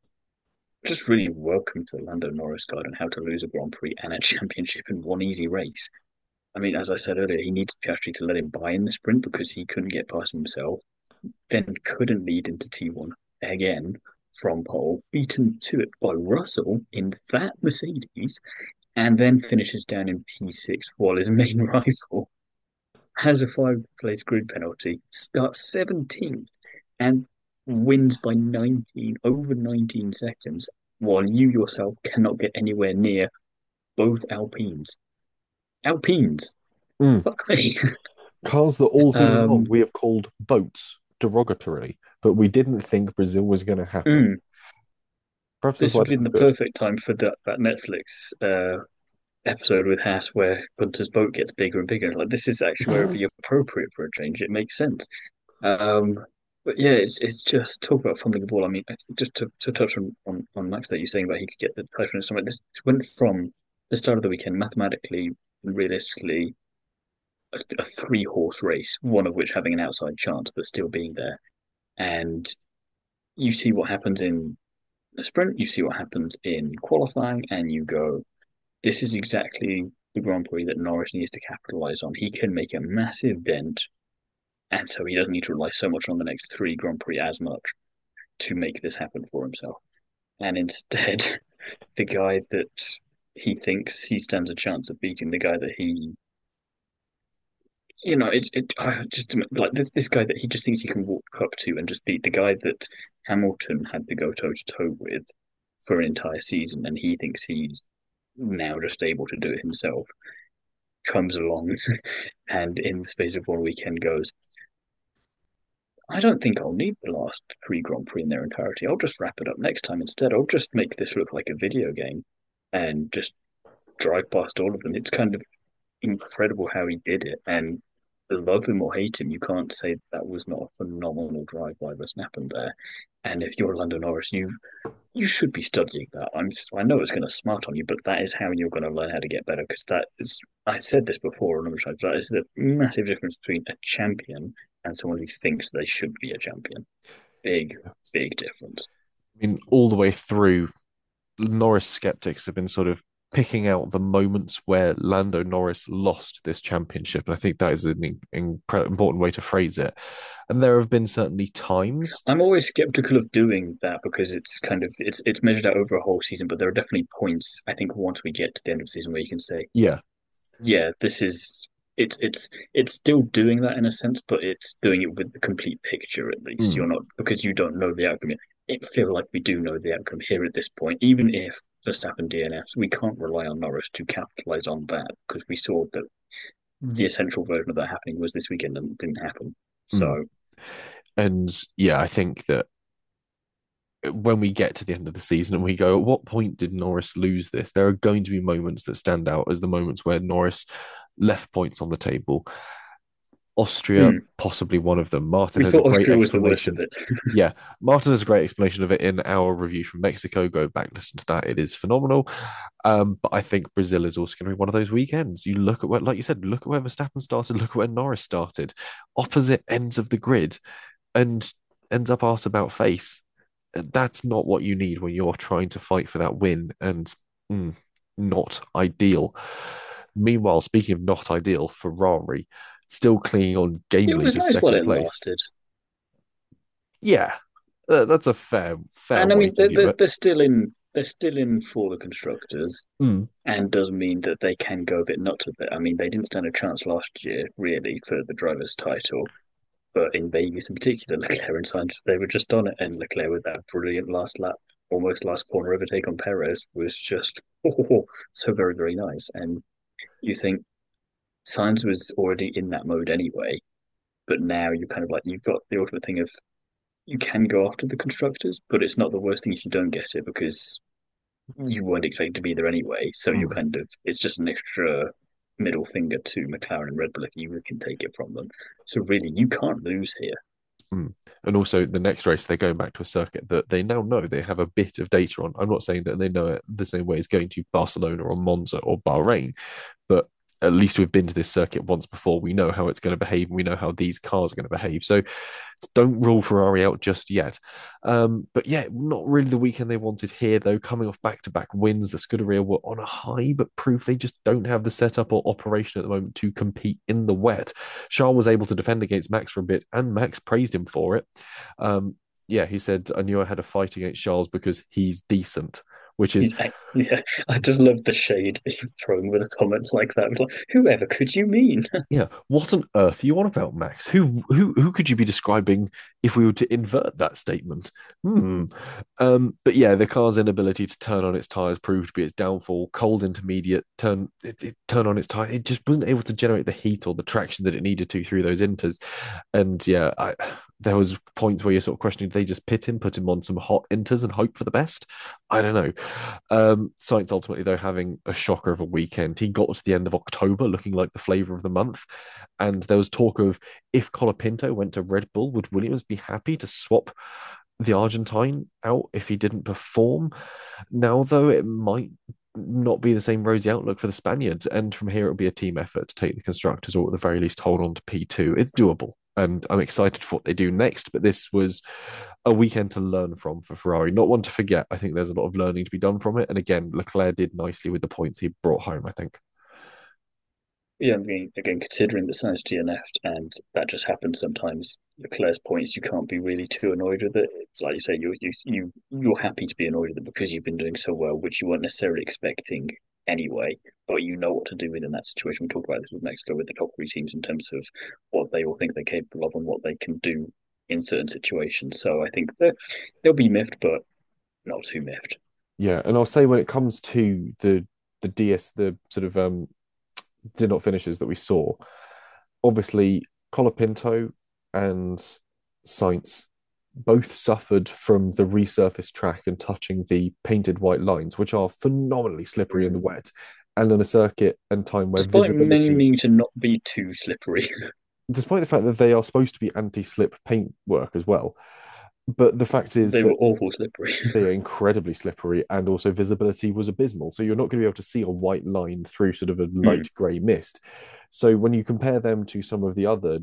just really welcome to the Lando Norris guide on how to lose a Grand Prix and a championship in one easy race. I mean, as I said earlier, he needed Piastri to let him by in the sprint because he couldn't get past himself, then couldn't lead into T1 again from pole, beaten to it by Russell in that Mercedes, and then finishes down in P6 while his main rival has a 5 place grid penalty, starts 17th, and wins by 19, over 19 seconds, while you yourself cannot get anywhere near both Alpines. Alpines! Mm. Fuck me. Cars that all season long Um, we have called boats derogatorily, but we didn't think Brazil was going to happen. mm, Perhaps that's this why would they have been the don't do it. perfect time for that Netflix episode with Haas where Gunter's boat gets bigger and bigger. Like this is actually where it'd be appropriate for a change. It makes sense. Um, but yeah, it's just talk about fumbling the ball. I mean, just to touch on Max that you're saying about he could get the title and something. This went from the start of the weekend mathematically, realistically, a 3 horse race, one of which having an outside chance but still being there. And you see what happens in a sprint, you see what happens in qualifying, and you go, this is exactly the Grand Prix that Norris needs to capitalize on. He can make a massive dent, and so he doesn't need to rely so much on the next 3 Grand Prix as much to make this happen for himself. And instead, the guy that he thinks he stands a chance of beating, the guy that I just like this guy that he just thinks he can walk up to and just beat the guy that Hamilton had to go toe to toe with for an entire season, and he thinks he's now just able to do it himself. Comes along and in the space of one weekend goes, I don't think I'll need the last 3 Grand Prix in their entirety. I'll just wrap it up next time instead. I'll just make this look like a video game and just drive past all of them. It's kind of incredible how he did it. And love him or hate him, you can't say that was not a phenomenal drive by Verstappen there. And if you're Lando Norris, you should be studying that. I know it's going to smart on you, but that is how you're going to learn how to get better. Because that is, I've said this before a number of times. That is the massive difference between a champion and someone who thinks they should be a champion. Big, big difference. I mean, all the way through, Norris skeptics have been sort of picking out the moments where Lando Norris lost this championship. And I think that is an important way to phrase it. And there have been certainly times. I'm always skeptical of doing that because it's kind of it's measured out over a whole season, but there are definitely points I think once we get to the end of the season where you can say, Yeah. yeah, this is it's still doing that in a sense, but it's doing it with the complete picture at least. You're not because you don't know the outcome. It feels like we do know the outcome here at this point. Even if Verstappen DNFs, we can't rely on Norris to capitalize on that because we saw that the essential version of that happening was this weekend and it didn't happen. So, and yeah, I think that when we get to the end of the season and we go, at what point did Norris lose this? There are going to be moments that stand out as the moments where Norris left points on the table. Austria, possibly one of them. Martin we has a thought great Austria was the worst explanation. of it. Yeah, Martin has a great explanation of it in our review from Mexico. Go back, listen to that. It is phenomenal. But I think Brazil is also going to be one of those weekends. You look at where, like you said, look at where Verstappen started, look at where Norris started. Opposite ends of the grid and ends up arse about face. That's not what you need when you're trying to fight for that win, and not ideal. Meanwhile, speaking of not ideal, Ferrari still clinging on game It was leader's nice while second it place. lasted. Yeah, that's a fair And I way mean, to view it. they're still in for the constructors, and does mean that they can go a bit nuts with it. I mean, they didn't stand a chance last year, really, for the drivers' title. But in Vegas in particular, Leclerc and Sainz, they were just on it. And Leclerc with that brilliant last lap, almost last corner overtake on Perez was just so very, very nice. And you think Sainz was already in that mode anyway, but now you're kind of like, you've got the ultimate thing of you can go after the constructors, but it's not the worst thing if you don't get it because you weren't expected to be there anyway. So you're kind of, it's just an extra middle finger to McLaren and Red Bull if you can take it from them. So really, you can't lose here. And also, the next race, they're going back to a circuit that they now know they have a bit of data on. I'm not saying that they know it the same way as going to Barcelona or Monza or Bahrain, but at least we've been to this circuit once before. We know how it's going to behave, and we know how these cars are going to behave. So don't rule Ferrari out just yet. But yeah, not really the weekend they wanted here, though. Coming off back-to-back wins, the Scuderia were on a high, but proof they just don't have the setup or operation at the moment to compete in the wet. Charles was able to defend against Max for a bit, and Max praised him for it. Yeah, he said, I knew I had a fight against Charles because he's decent. Which is, yeah, I just love the shade throwing with a comment like that. Like, whoever could you mean? Yeah, what on earth are you on about, Max? Who could you be describing if we were to invert that statement? But yeah, the car's inability to turn on its tires proved to be its downfall. Cold intermediate turn on its tire. It just wasn't able to generate the heat or the traction that it needed to through those inters. And yeah, there was points where you're sort of questioning, did they just put him on some hot inters and hope for the best? I don't know. Sainz ultimately, though, having a shocker of a weekend. He got to the end of October looking like the flavour of the month. And there was talk of if Colapinto went to Red Bull, would Williams be happy to swap the Argentine out if he didn't perform? Now, though, it might not be the same rosy outlook for the Spaniards. And from here, it'll be a team effort to take the constructors, or at the very least, hold on to P2. It's doable. And I'm excited for what they do next. But this was a weekend to learn from for Ferrari, not one to forget. I think there's a lot of learning to be done from it. And again, Leclerc did nicely with the points he brought home, I think. Yeah, I mean, again, considering the Sainz DNF'd, and that just happens sometimes. Leclerc's points, you can't be really too annoyed with it. It's like you say, you're happy to be annoyed with it because you've been doing so well, which you weren't necessarily expecting anyway. But you know what to do within that situation. We talked about this with Mexico with the top three teams in terms of what they all think they're capable of and what they can do in certain situations. So I think they'll be miffed, but not too miffed. Yeah, and I'll say when it comes to the DS, the sort of did not finishes that we saw, obviously Colapinto and Sainz both suffered from the resurfaced track and touching the painted white lines, which are phenomenally slippery in the wet, and on a circuit and time where Despite visibility, meaning to not be too slippery. despite the fact that they are supposed to be anti-slip paint work as well. But the fact is They that were awful slippery. they are incredibly slippery, and also visibility was abysmal. So you're not going to be able to see a white line through sort of a light grey mist. So when you compare them to some of the other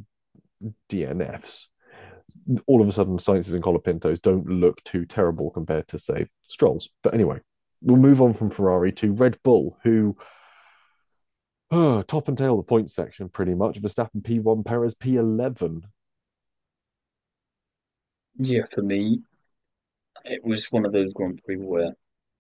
DNFs, all of a sudden Sainz's and Colapintos don't look too terrible compared to, say, Stroll's. But anyway, we'll move on from Ferrari to Red Bull, who top and tail the points section pretty much. Verstappen P1, Perez P11. Yeah, for me, it was one of those Grand Prix where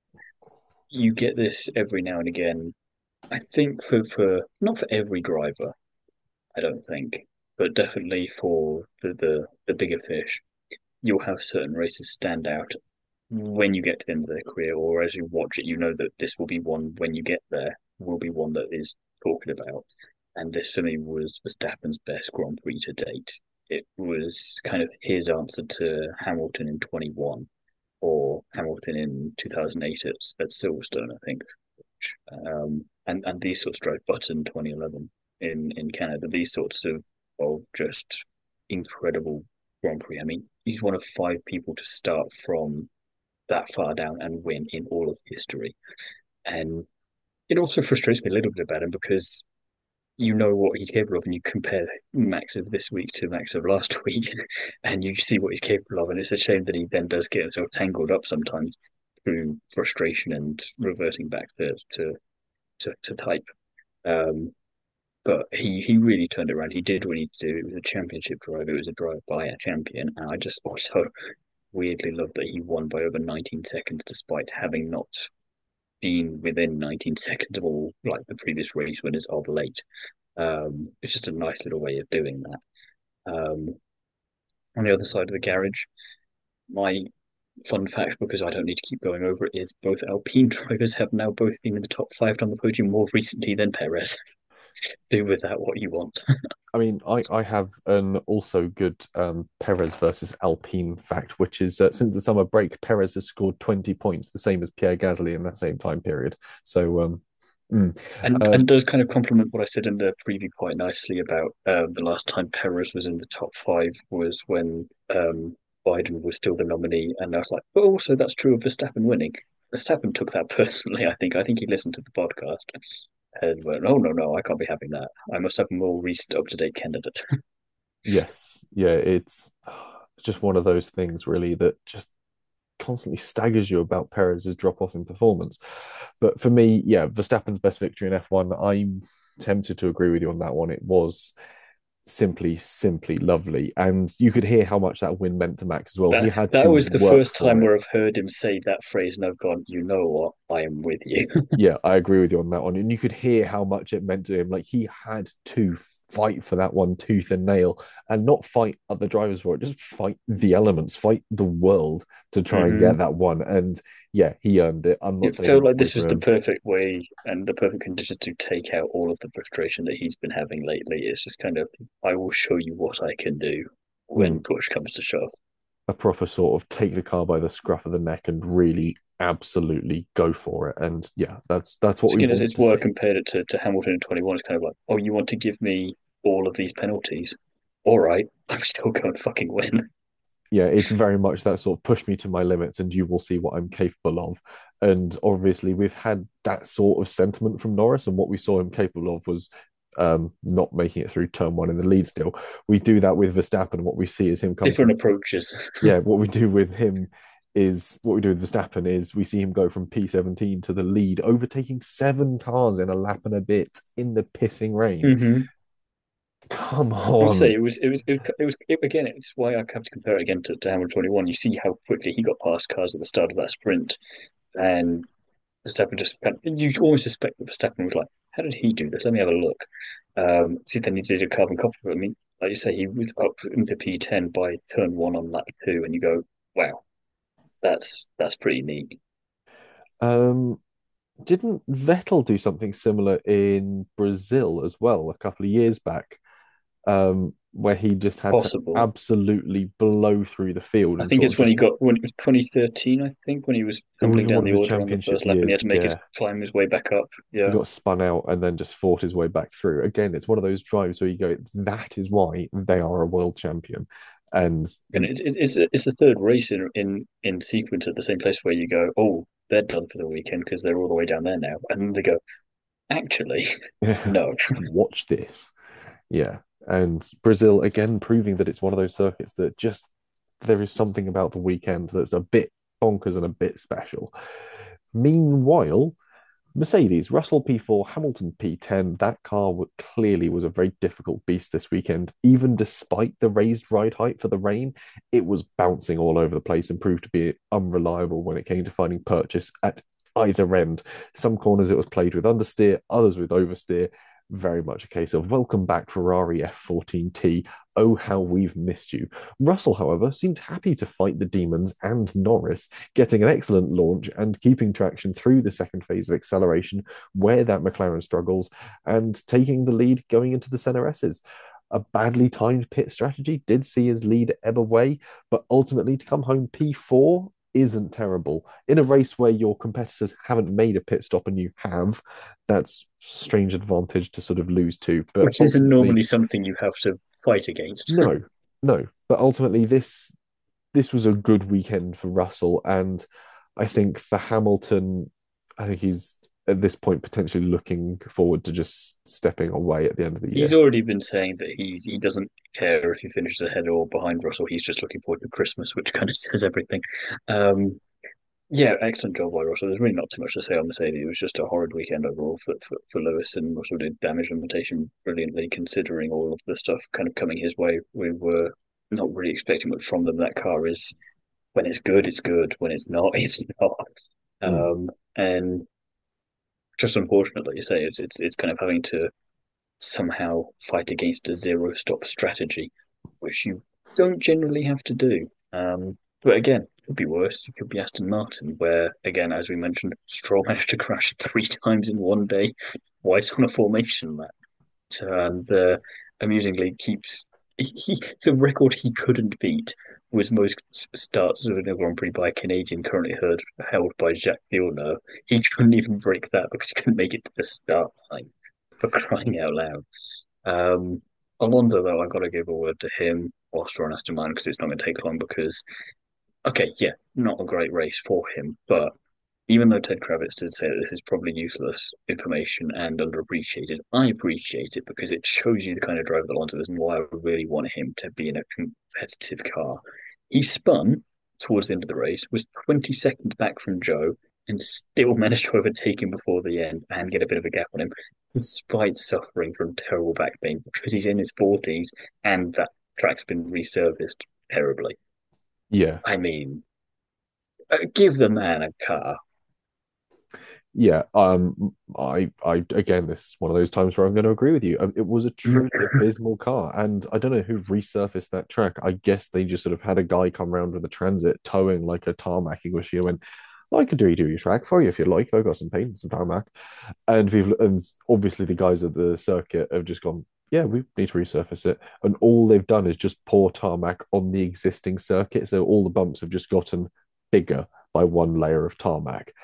you get this every now and again. I think for not for every driver, I don't think, but definitely for the bigger fish, you'll have certain races stand out when you get to the end of their career, or as you watch it, you know that this will be one when you get there, will be one that is talking about. And this for me was Verstappen's best Grand Prix to date. It was kind of his answer to Hamilton in 21 or Hamilton in 2008 at Silverstone, I think. And these sorts of drive Button 2011 in Canada, these sorts of just incredible Grand Prix. I mean, he's one of five people to start from that far down and win in all of history. And it also frustrates me a little bit about him because you know what he's capable of, and you compare Max of this week to Max of last week, and you see what he's capable of. And it's a shame that he then does get himself tangled up sometimes through frustration and reverting back to type. Um, but he really turned it around. He did what he did. It was a championship drive. It was a drive by a champion, and I just also weirdly love that he won by over 19 seconds, despite having not been within 19 seconds of all like the previous race winners of late. It's just a nice little way of doing that. On the other side of the garage, my fun fact, because I don't need to keep going over it, is both Alpine drivers have now both been in the top five on the podium more recently than Perez. Do with that what you want. I mean, I have an also good Perez versus Alpine fact, which is since the summer break, Perez has scored 20 points, the same as Pierre Gasly in that same time period. So, and does kind of complement what I said in the preview quite nicely about the last time Perez was in the top five was when Biden was still the nominee, and I was like, but also that's true of Verstappen winning. Verstappen took that personally. I think he listened to the podcast and went, "Oh no, I can't be having that. I must have a more recent, up to date candidate." yes, yeah, it's just one of those things really that just constantly staggers you about Perez's drop off in performance. But for me, yeah, Verstappen's best victory in F1. I'm tempted to agree with you on that one. It was simply lovely, and you could hear how much that win meant to Max as well. He had that to was the work first for time it. where I've heard him say that phrase, and I've gone, "You know what? I am with you." Yeah, I agree with you on that one. And you could hear how much it meant to him. Like he had to fight for that one tooth and nail and not fight other drivers for it, just fight the elements, fight the world to try and get Mhm. that one. And yeah, he earned it. I'm not It felt taking like away this was from the him. perfect way and the perfect condition to take out all of the frustration that he's been having lately. It's just kind of, I will show you what I can do when Mm, push comes to shove. a proper sort of take the car by the scruff of the neck and really absolutely go for it. And yeah, that's what we Again, wanted it's to why I see. compared it to Hamilton in 21. It's kind of like, oh, you want to give me all of these penalties? All right, I'm still going to fucking win. Yeah, it's very much that sort of push me to my limits and you will see what I'm capable of. And obviously, we've had that sort of sentiment from Norris, and what we saw him capable of was not making it through turn one in the lead still. We do that with Verstappen, and what we see is him come Different from, approaches. yeah, what we do with him is what we do with Verstappen is we see him go from P17 to the lead, overtaking 7 cars in a lap and a bit in the pissing rain. Hmm. Come I would say on. again. It's why I have to compare it again to Hamilton 21. You see how quickly he got past cars at the start of that sprint, and Verstappen just you always suspect that Verstappen was like, how did he do this? Let me have a look. See, then he did a carbon copy. I mean, like you say, he was up into P10 by turn one on lap two, and you go, wow, that's pretty neat. Um, didn't Vettel do something similar in Brazil as well a couple of years back, where he just had to Possible. absolutely blow through the field I and think sort of it's when just he got when it was 2013. I think when he was tumbling even down one of the his order on the championship first lap, and he had years, to make his yeah, climb his way back up. he Yeah. got spun out and then just fought his way back through. Again, it's one of those drives where you go, that is why they are a world champion. And And it's the third race in sequence at the same place where you go, oh, they're done for the weekend because they're all the way down there now, and then they go, actually, no. watch this. Yeah. And Brazil again proving that it's one of those circuits that just there is something about the weekend that's a bit bonkers and a bit special. Meanwhile, Mercedes, Russell P4, Hamilton P10. That car clearly was a very difficult beast this weekend. Even despite the raised ride height for the rain, it was bouncing all over the place and proved to be unreliable when it came to finding purchase at either end. Some corners it was played with understeer, others with oversteer. Very much a case of welcome back, Ferrari F14T. Oh, how we've missed you. Russell, however, seemed happy to fight the demons and Norris, getting an excellent launch and keeping traction through the second phase of acceleration, where that McLaren struggles, and taking the lead going into the Senna S's. A badly timed pit strategy did see his lead ebb away, but ultimately to come home P4 isn't terrible. In a race where your competitors haven't made a pit stop and you have, that's strange advantage to sort of lose to. But which isn't normally something you have to fight against. No. But ultimately, this was a good weekend for Russell, and I think for Hamilton, I think he's at this point potentially looking forward to just stepping away at the end of the year. He's already been saying that he doesn't care if he finishes ahead or behind Russell. He's just looking forward to Christmas, which kind of says everything. Yeah, excellent job by Russell. There's really not too much to say on Mercedes. It was just a horrid weekend overall for Lewis, and Russell did damage limitation brilliantly, considering all of the stuff kind of coming his way. We were not really expecting much from them. That car is, when it's good, it's good. When it's not, it's not. And just unfortunately, you say it's kind of having to somehow fight against a zero stop strategy, which you don't generally have to do. But again, it could be worse. It could be Aston Martin, where, again, as we mentioned, Stroll managed to crash 3 times in one day, twice on a formation lap. And amusingly keeps the record he couldn't beat was most starts of a Grand Prix by a Canadian currently held by Jacques Villeneuve. He couldn't even break that because he couldn't make it to the start line, for crying out loud. Alonso, though, I've got to give a word to him whilst we're on Aston Martin, because it's not going to take long, because okay, yeah, not a great race for him, but even though Ted Kravitz did say that this is probably useless information and underappreciated, I appreciate it because it shows you the kind of driver that Alonso is and why I really want him to be in a competitive car. He spun towards the end of the race, was 20 seconds back from Joe, and still managed to overtake him before the end and get a bit of a gap on him, despite suffering from terrible back pain because he's in his 40s and that track's been resurfaced terribly. Yeah. I mean, give the man a car. Yeah, I again, this is one of those times where I'm going to agree with you. It was a truly abysmal car, and I don't know who resurfaced that track. I guess they just sort of had a guy come around with a transit towing like a tarmacking machine and went, I could do your track for you if you like. I've got some paint and some tarmac. And obviously the guys at the circuit have just gone, yeah, we need to resurface it. And all they've done is just pour tarmac on the existing circuit. So all the bumps have just gotten bigger by one layer of tarmac.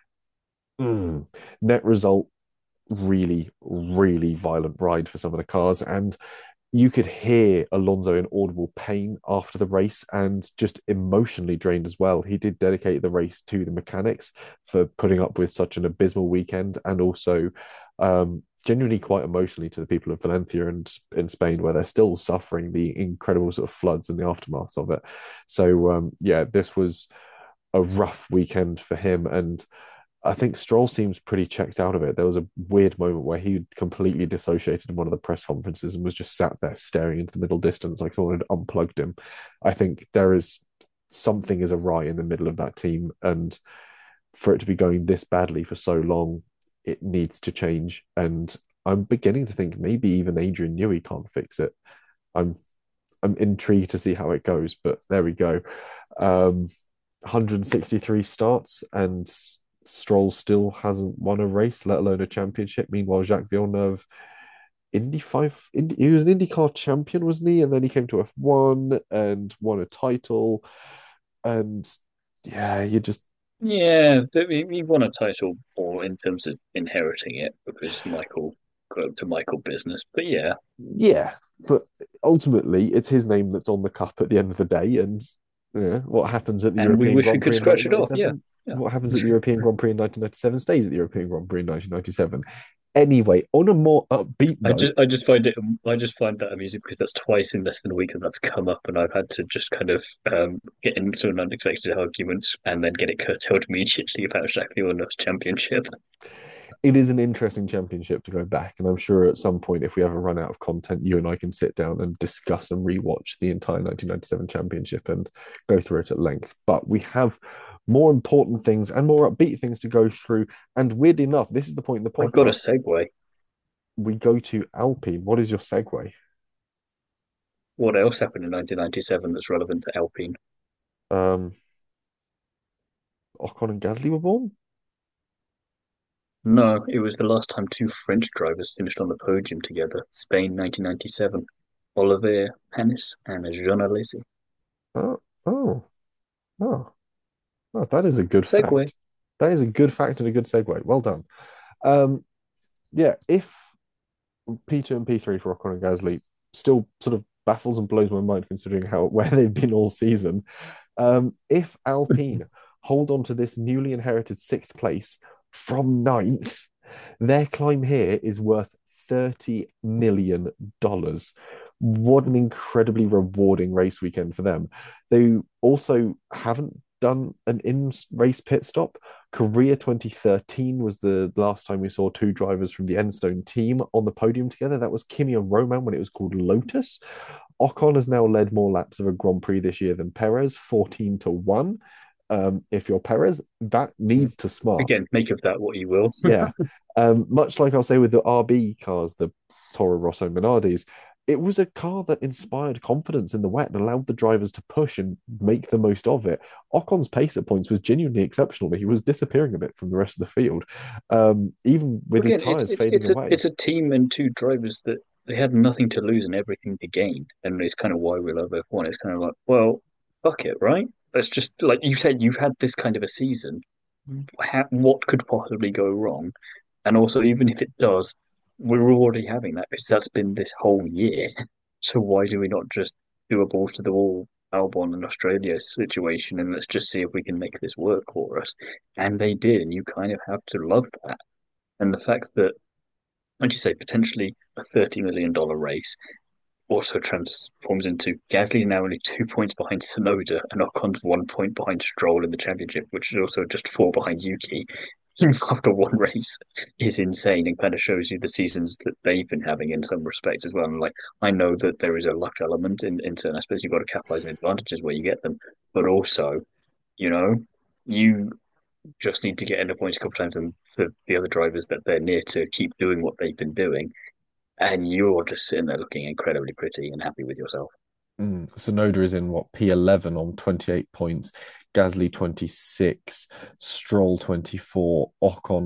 Net result, really, really violent ride for some of the cars. And you could hear Alonso in audible pain after the race and just emotionally drained as well. He did dedicate the race to the mechanics for putting up with such an abysmal weekend, and also genuinely quite emotionally to the people of Valencia and in Spain, where they're still suffering the incredible sort of floods and the aftermath of it. So yeah, this was a rough weekend for him, and I think Stroll seems pretty checked out of it. There was a weird moment where he completely dissociated in one of the press conferences and was just sat there staring into the middle distance like someone had unplugged him. I think there is something is awry in the middle of that team, and for it to be going this badly for so long, it needs to change. And I'm beginning to think maybe even Adrian Newey can't fix it. I'm intrigued to see how it goes, but there we go. 163 starts and Stroll still hasn't won a race, let alone a championship. Meanwhile, Jacques Villeneuve, he was an IndyCar champion, wasn't he? And then he came to F1 and won a title. And yeah, he won a title or in terms of inheriting it because Michael got up to Michael business. But yeah, but ultimately it's his name that's on the cup at the end of the day. And what happens at the European we wish Grand we could Prix scratch it off. Yeah. What happens at the European Grand Prix in 1997 stays at the European Grand Prix in 1997. Anyway, on a more upbeat I note, just find that amusing because that's twice in less than a week that that's come up, and I've had to just kind of get into an unexpected argument and then get it curtailed immediately about Shakhtar Donetsk championship. it is an interesting championship to go back, and I'm sure at some point, if we ever run out of content, you and I can sit down and discuss and rewatch the entire 1997 championship and go through it at length. But we have more important things and more upbeat things to go through. And weird enough, this is the point in the I've got a podcast segue. we go to Alpine. What is your segue? What else happened in 1997 that's relevant to Alpine? Um, Ocon and Gasly were born. No, it was the last time two French drivers finished on the podium together. Spain 1997. Olivier Panis and Jean Alesi. Oh, oh, oh, oh, that is a good Segue. fact. That is a good fact and a good segue. Well done. Um, yeah, if P2 and P3 for Ocon and Gasly still sort of baffles and blows my mind considering how where they've been all season. If Alpine hold on to this newly inherited sixth place from ninth, their climb here is worth $30 million. What an incredibly rewarding race weekend for them. They also haven't done an in-race pit stop. Korea 2013 was the last time we saw two drivers from the Enstone team on the podium together. That was Kimi and Roman when it was called Lotus. Ocon has now led more laps of a Grand Prix this year than Perez, 14-1. If you're Perez, that needs to smart. Again, make of that what you will. Yeah. Much like I'll say with the RB cars, the Toro Rosso Minardis, it was a car that inspired confidence in the wet and allowed the drivers to push and make the most of it. Ocon's pace at points was genuinely exceptional, but he was disappearing a bit from the rest of the field, even with his tyres fading away. It's a team and two drivers that they had nothing to lose and everything to gain. And it's kind of why we love F1. It's kind of like, well, fuck it, right? Let's just, like you said, you've had this kind of a season. What could possibly go wrong? And also, even if it does, we're already having that because that's been this whole year. So why do we not just do a balls to the wall Albon and Australia situation and let's just see if we can make this work for us? And they did, and you kind of have to love that. And the fact that, like you say, potentially a $30 million race also transforms into Gasly's now only 2 points behind Tsunoda and Ocon's 1 point behind Stroll in the championship, which is also just four behind Yuki. After one race is insane and kind of shows you the seasons that they've been having in some respects as well. And like, I know that there is a luck element in certain aspects. You've got to capitalize on advantages where you get them, but also, you know, you just need to get into points a couple times and for the other drivers that they're near to keep doing what they've been doing. And you're just sitting there looking incredibly pretty and happy with yourself. Tsunoda is in what, P11 on 28 points, Gasly 26, Stroll 24, Ocon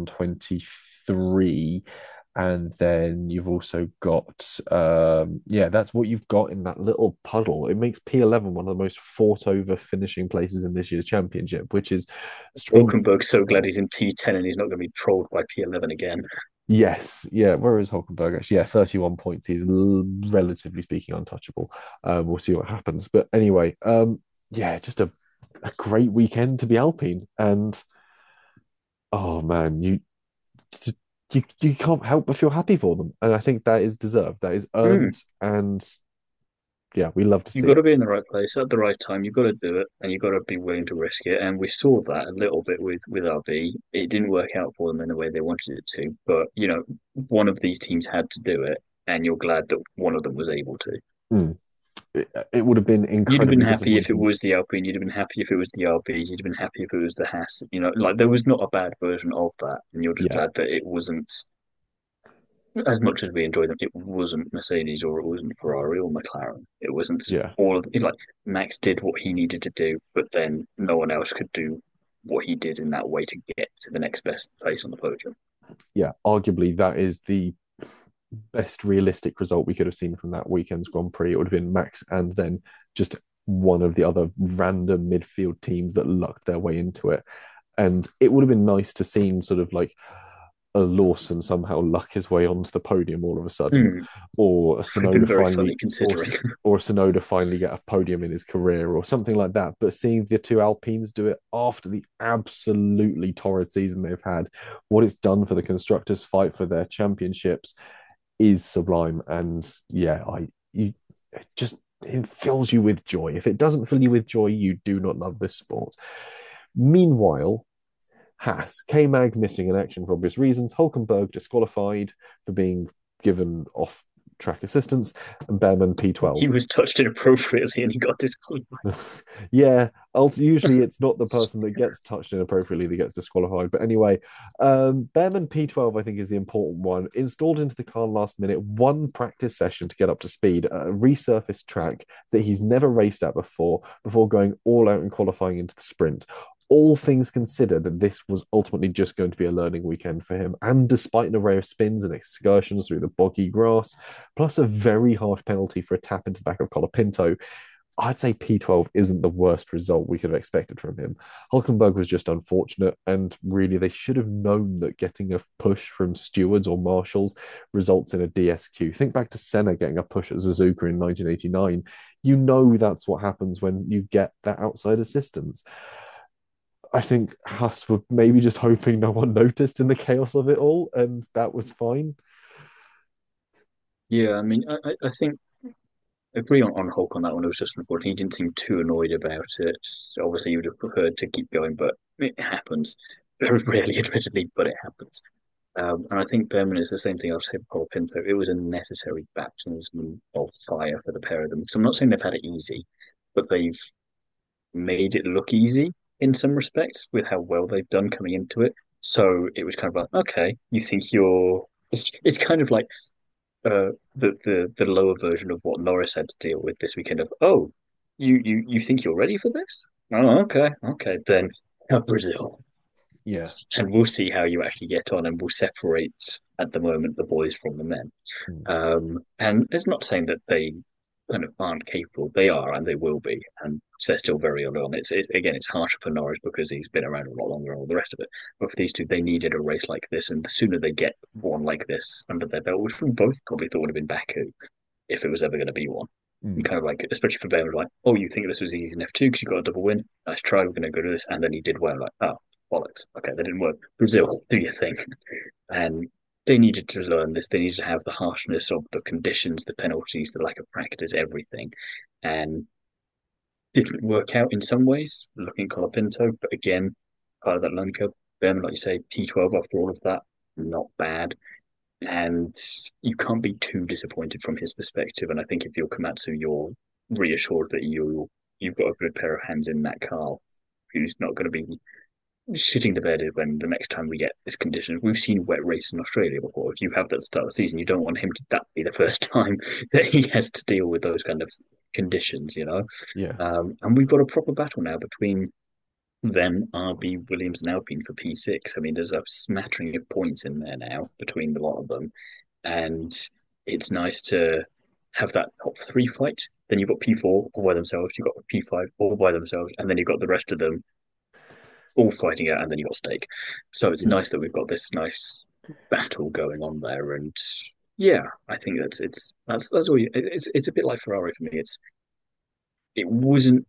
23, and then you've also got that's what you've got in that little puddle. It makes P11 one of the most fought over finishing places in this year's championship, which is strange. Hulkenberg's so glad he's in P10 and he's not going to be trolled by P11 again. Yes, yeah. Where is Hulkenberg actually? Yeah, 31 points. He's relatively speaking untouchable. We'll see what happens. But anyway, just a great weekend to be Alpine. And oh man, you can't help but feel happy for them. And I think that is deserved. That is earned. And yeah, we love to see You've got to be in the right place at the right time. You've got to do it, and you've got to be willing to risk it. And we saw that a little bit with RB. It didn't work out for them in the way they wanted it to, but you know, one of these teams had to do it, and you're glad that one of them was able to. It would have been incredibly. You'd have been happy if it was the Alpine. You'd have been happy if it was the RBs. You'd have been happy if it was the Haas. You know, like there was not a bad version of that, and you're just glad that it wasn't. As much as we enjoy them, it wasn't Mercedes or it wasn't Ferrari or McLaren. It wasn't all of it. Like Max did what he needed to do, but then no one else could do what he did in that way to get to the next best place on the podium. Yeah, arguably that is the best realistic result we could have seen from that weekend's Grand Prix. It would have been Max and then just one of the other random midfield teams that lucked their way into it. And it would have been nice to see sort of like a Lawson somehow luck his way onto the podium all of a sudden, Hmm. or a Would have been Sonoda very funny finally, considering. or a Sonoda finally get a podium in his career, or something like that. But seeing the two Alpines do it after the absolutely torrid season they've had, what it's done for the constructors' fight for their championships is sublime. And yeah, it just it fills you with joy. If it doesn't fill you with joy, you do not love this sport. Meanwhile, Haas, K-Mag missing in action for obvious reasons, Hulkenberg disqualified for being given off track assistance, and Behrman P12. He was touched inappropriately and he got disqualified. Yeah, usually it's not the person that gets touched inappropriately that gets disqualified. But anyway, Behrman P12, I think, is the important one. Installed into the car last minute, one practice session to get up to speed, a resurfaced track that he's never raced at before going all out and qualifying into the sprint. All things considered, this was ultimately just going to be a learning weekend for him. And despite an array of spins and excursions through the boggy grass, plus a very harsh penalty for a tap into the back of Colapinto, I'd say P12 isn't the worst result we could have expected from him. Hulkenberg was just unfortunate, and really they should have known that getting a push from stewards or marshals results in a DSQ. Think back to Senna getting a push at Suzuka in 1989. You know that's what happens when you get that outside assistance. I think Haas were maybe just hoping no one noticed in the chaos of it all, and that was fine. Yeah, I mean, I think agree on Hulk on that one. It was just unfortunate. He didn't seem too annoyed about it. Obviously, you would have preferred to keep going, but it happens. Very rarely, admittedly, but it happens. And I think Behrman is the same thing I've said for Pinto. It was a necessary baptism of fire for the pair of them. So I'm not saying they've had it easy, but they've made it look easy in some respects with how well they've done coming into it. So it was kind of like, okay, you think you're. It's kind of like the lower version of what Norris had to deal with this weekend of, oh, you think you're ready for this? Oh, okay, then Brazil. Yeah. And we'll see how you actually get on, and we'll separate at the moment the boys from the men. And it's not saying that they kind of aren't capable. They are, and they will be, and they're still very early on. It's harsher for Norris because he's been around a lot longer and all the rest of it. But for these two, they needed a race like this, and the sooner they get one like this under their belt, which we both probably thought would have been Baku if it was ever going to be one. And kind of like, especially for Ben, like, oh, you think this was easy in F2 because you got a double win? Nice try. We're going to go to this, and then he did well. Like, oh, bollocks. Okay, that didn't work. Brazil, do your thing. And they needed to learn this. They needed to have the harshness of the conditions, the penalties, the lack of practice, everything. And didn't work out in some ways, looking at Colapinto, but again, part of that learning curve. Behrman, like you say, P12 after all of that, not bad. And you can't be too disappointed from his perspective. And I think if you're Komatsu, you're reassured that you've got a good pair of hands in that car who's not going to be shitting the bed when the next time we get this condition. We've seen wet race in Australia before. If you have that at the start of the season, you don't want him to that be the first time that he has to deal with those kind of conditions, you know? Yeah. And we've got a proper battle now between them, RB, Williams, and Alpine for P6. I mean, there's a smattering of points in there now between the lot of them. And it's nice to have that top three fight. Then you've got P4 all by themselves, you've got P5 all by themselves, and then you've got the rest of them all fighting out, and then you've got Stake. So it's nice that we've got this nice battle going on there. And yeah, I think that's all. It's a bit like Ferrari for me. It wasn't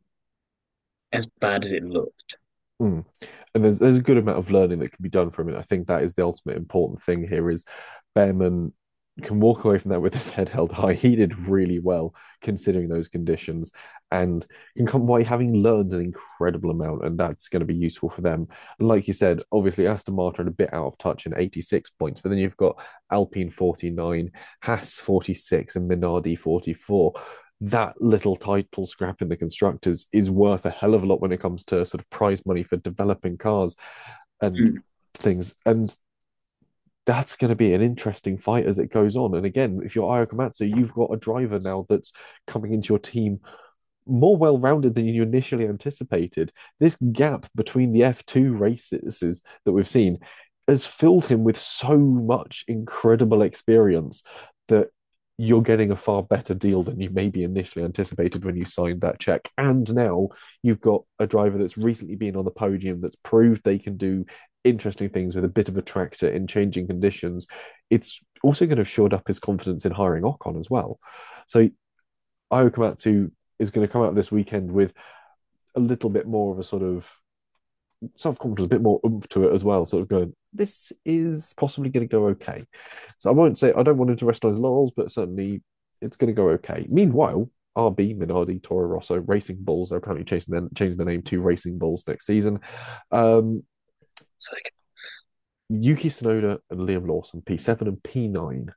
as bad as it looked. And there's a good amount of learning that can be done from it. I think that is the ultimate important thing here is Behrman can walk away from that with his head held high. He did really well considering those conditions and can come by having learned an incredible amount, and that's going to be useful for them. And like you said, obviously Aston Martin a bit out of touch in 86 points, but then you've got Alpine 49, Haas 46, and Minardi 44. That little title scrap in the constructors is worth a hell of a lot when it comes to sort of prize money for developing cars and things. And that's going to be an interesting fight as it goes on. And again, if you're Ayo Komatsu, you've got a driver now that's coming into your team more well-rounded than you initially anticipated. This gap between the F2 races that we've seen has filled him with so much incredible experience that you're getting a far better deal than you maybe initially anticipated when you signed that check. And now you've got a driver that's recently been on the podium, that's proved they can do interesting things with a bit of a tractor in changing conditions, it's also going to have shored up his confidence in hiring Ocon as well. So Ayo Komatsu is going to come out this weekend with a little bit more of a sort of self-confidence, a bit more oomph to it as well, sort of going, this is possibly going to go okay. So I won't say I don't want him to rest on his laurels, but certainly it's going to go okay. Meanwhile, RB, Minardi, Toro Rosso, Racing Bulls, they're apparently changing the name to Racing Bulls next season. Sick. Yuki Tsunoda and Liam Lawson, P7 and P9.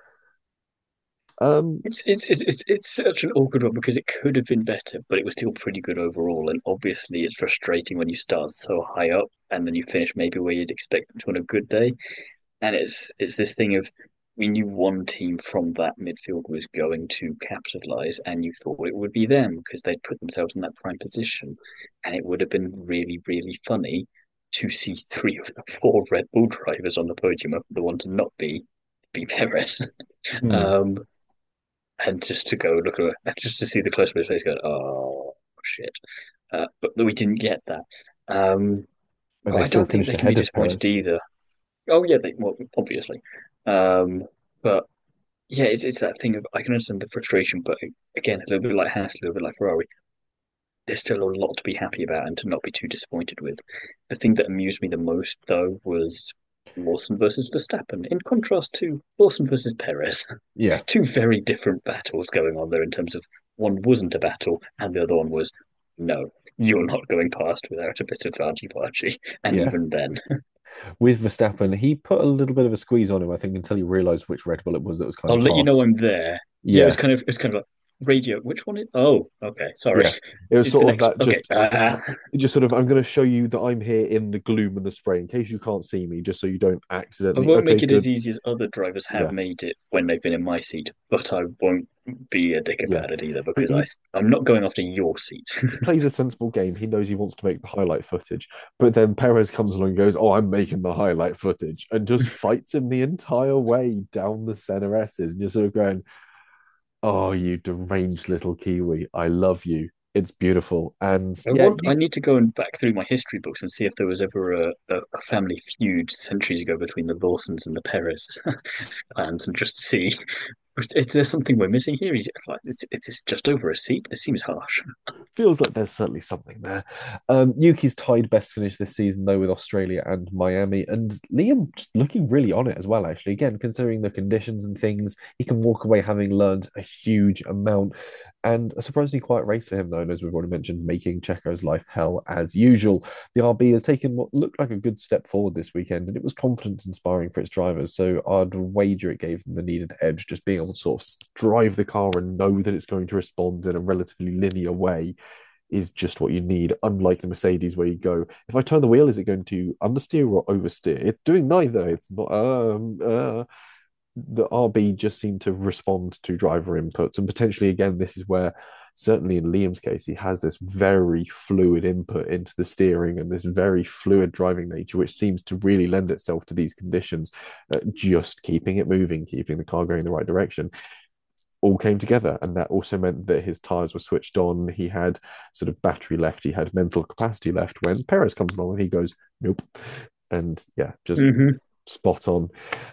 It's such an awkward one because it could have been better, but it was still pretty good overall. And obviously, it's frustrating when you start so high up and then you finish maybe where you'd expect to on a good day. And it's this thing of we knew one team from that midfield was going to capitalize, and you thought it would be them because they'd put themselves in that prime position, and it would have been really, really funny to see three of the four Red Bull drivers on the podium, the one to not be Perez. Hmm. um, and just to go look at it, and just to see the close up of his face going, oh shit. But we didn't get that. But they I still don't think finished they can be ahead of disappointed Perez. either. Oh yeah, well, obviously. But yeah, it's that thing of I can understand the frustration, but again, a little bit like Haas, a little bit like Ferrari. There's still a lot to be happy about and to not be too disappointed with. The thing that amused me the most, though, was Lawson versus Verstappen. In contrast to Lawson versus Perez, Yeah, two very different battles going on there in terms of one wasn't a battle and the other one was no, you're not going past without a bit of argy-bargy. And yeah. even then, With Verstappen, he put a little bit of a squeeze on him, I think, until he realized which Red Bull it was that was I'll coming let you know past. I'm there. Yeah, Yeah, it was kind of like radio. Which one is? Oh, okay. Sorry. yeah. It was Is the sort of next? that Okay. just sort of I'm going to show you that I'm here in the gloom and the spray in case you can't see me, just so you don't I accidentally. won't Okay, make it as good. easy as other drivers have Yeah, made it when they've been in my seat, but I won't be a dick yeah. about it either But because I'm not going after your seat. he plays a sensible game. He knows he wants to make the highlight footage, but then Perez comes along and goes, "Oh, I'm making the highlight footage," and just fights him the entire way down the center S's, and you're sort of going, "Oh, you deranged little Kiwi, I love you. It's beautiful." And yeah, I need to go and back through my history books and see if there was ever a family feud centuries ago between the Lawsons and the Perez clans and just see is there something we're missing here? It's just over a seat. This seems harsh. feels like there's certainly something there. Yuki's tied best finish this season though with Australia and Miami, and Liam just looking really on it as well. Actually, again considering the conditions and things, he can walk away having learned a huge amount. And a surprisingly quiet race for him, though, and as we've already mentioned, making Checo's life hell as usual. The RB has taken what looked like a good step forward this weekend, and it was confidence inspiring for its drivers. So I'd wager it gave them the needed edge, just being able to sort of drive the car and know that it's going to respond in a relatively linear way is just what you need, unlike the Mercedes, where you go, if I turn the wheel, is it going to understeer or oversteer? It's doing neither. It's not. The RB just seemed to respond to driver inputs, and potentially again, this is where certainly in Liam's case, he has this very fluid input into the steering and this very fluid driving nature, which seems to really lend itself to these conditions, just keeping it moving, keeping the car going in the right direction all came together. And that also meant that his tires were switched on. He had sort of battery left. He had mental capacity left when Perez comes along and he goes, nope. And yeah, just spot on.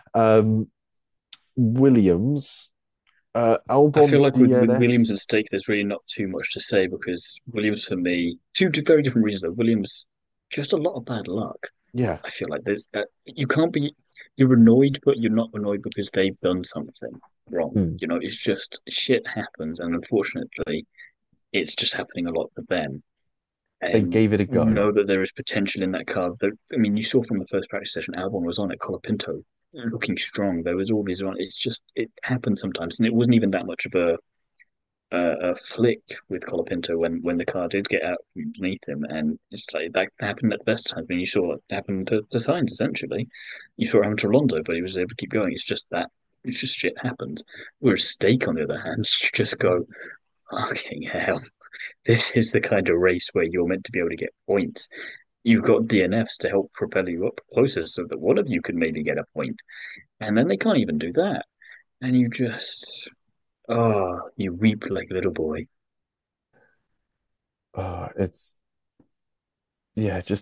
Williams, I feel Albon like with Williams at DNS. stake, there's really not too much to say because Williams, for me, two very different reasons though. Williams, just a lot of bad luck. Yeah. I feel like there's you can't be you're annoyed, but you're not annoyed because they've done something wrong. Hmm. You know, it's just shit happens, and unfortunately, it's just happening a lot for them. They And gave it a we go. know that there is potential in that car. I mean, you saw from the first practice session, Albon was on it, Colapinto looking strong. There was all these on. It's just it happens sometimes, and it wasn't even that much of a flick with Colapinto when the car did get out from beneath him, and it's like that happened at the best time. When you saw it happen to Sainz, essentially, you saw it happen to Alonso, but he was able to keep going. It's just shit happens. Whereas Stake, on the other hand, you just go, fucking hell, this is the kind of race where you're meant to be able to get points. You've got DNFs to help propel you up closer so that one of you could maybe get a point. And then they can't even do that. And you just, you weep like a little boy. It's yeah, just a bit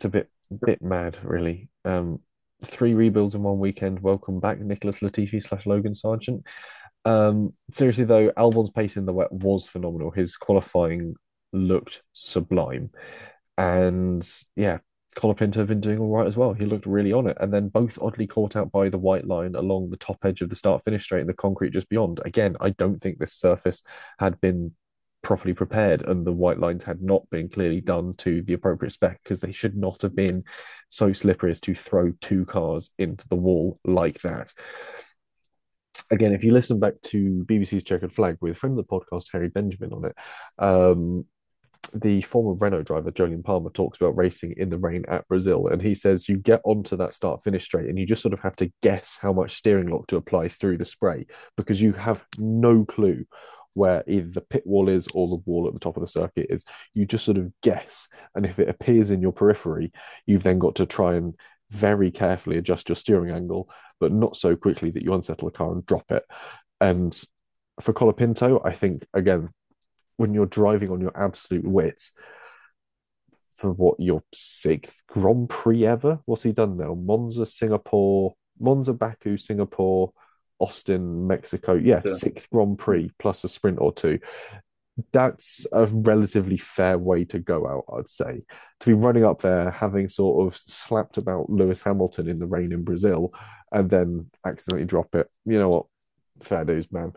bit mad, really. Three rebuilds in one weekend. Welcome back, Nicholas Latifi / Logan Sargent. Seriously though, Albon's pace in the wet was phenomenal. His qualifying looked sublime, and yeah, Colapinto have been doing all right as well. He looked really on it, and then both oddly caught out by the white line along the top edge of the start-finish straight and the concrete just beyond. Again, I don't think this surface had been properly prepared and the white lines had not been clearly done to the appropriate spec because they should not have been so slippery as to throw two cars into the wall like that. Again, if you listen back to BBC's Checkered Flag with a friend of the podcast, Harry Benjamin, on it, the former Renault driver, Jolyon Palmer, talks about racing in the rain at Brazil. And he says you get onto that start finish straight and you just sort of have to guess how much steering lock to apply through the spray because you have no clue where either the pit wall is or the wall at the top of the circuit is. You just sort of guess. And if it appears in your periphery, you've then got to try and very carefully adjust your steering angle, but not so quickly that you unsettle the car and drop it. And for Colapinto, I think, again, when you're driving on your absolute wits, for what, your sixth Grand Prix ever? What's he done now? Monza, Baku, Singapore, Austin, Mexico. Yeah, sixth Grand Prix plus a sprint or two. That's a relatively fair way to go out, I'd say. To be running up there, having sort of slapped about Lewis Hamilton in the rain in Brazil, and then accidentally drop it. You know what? Fair dues, man.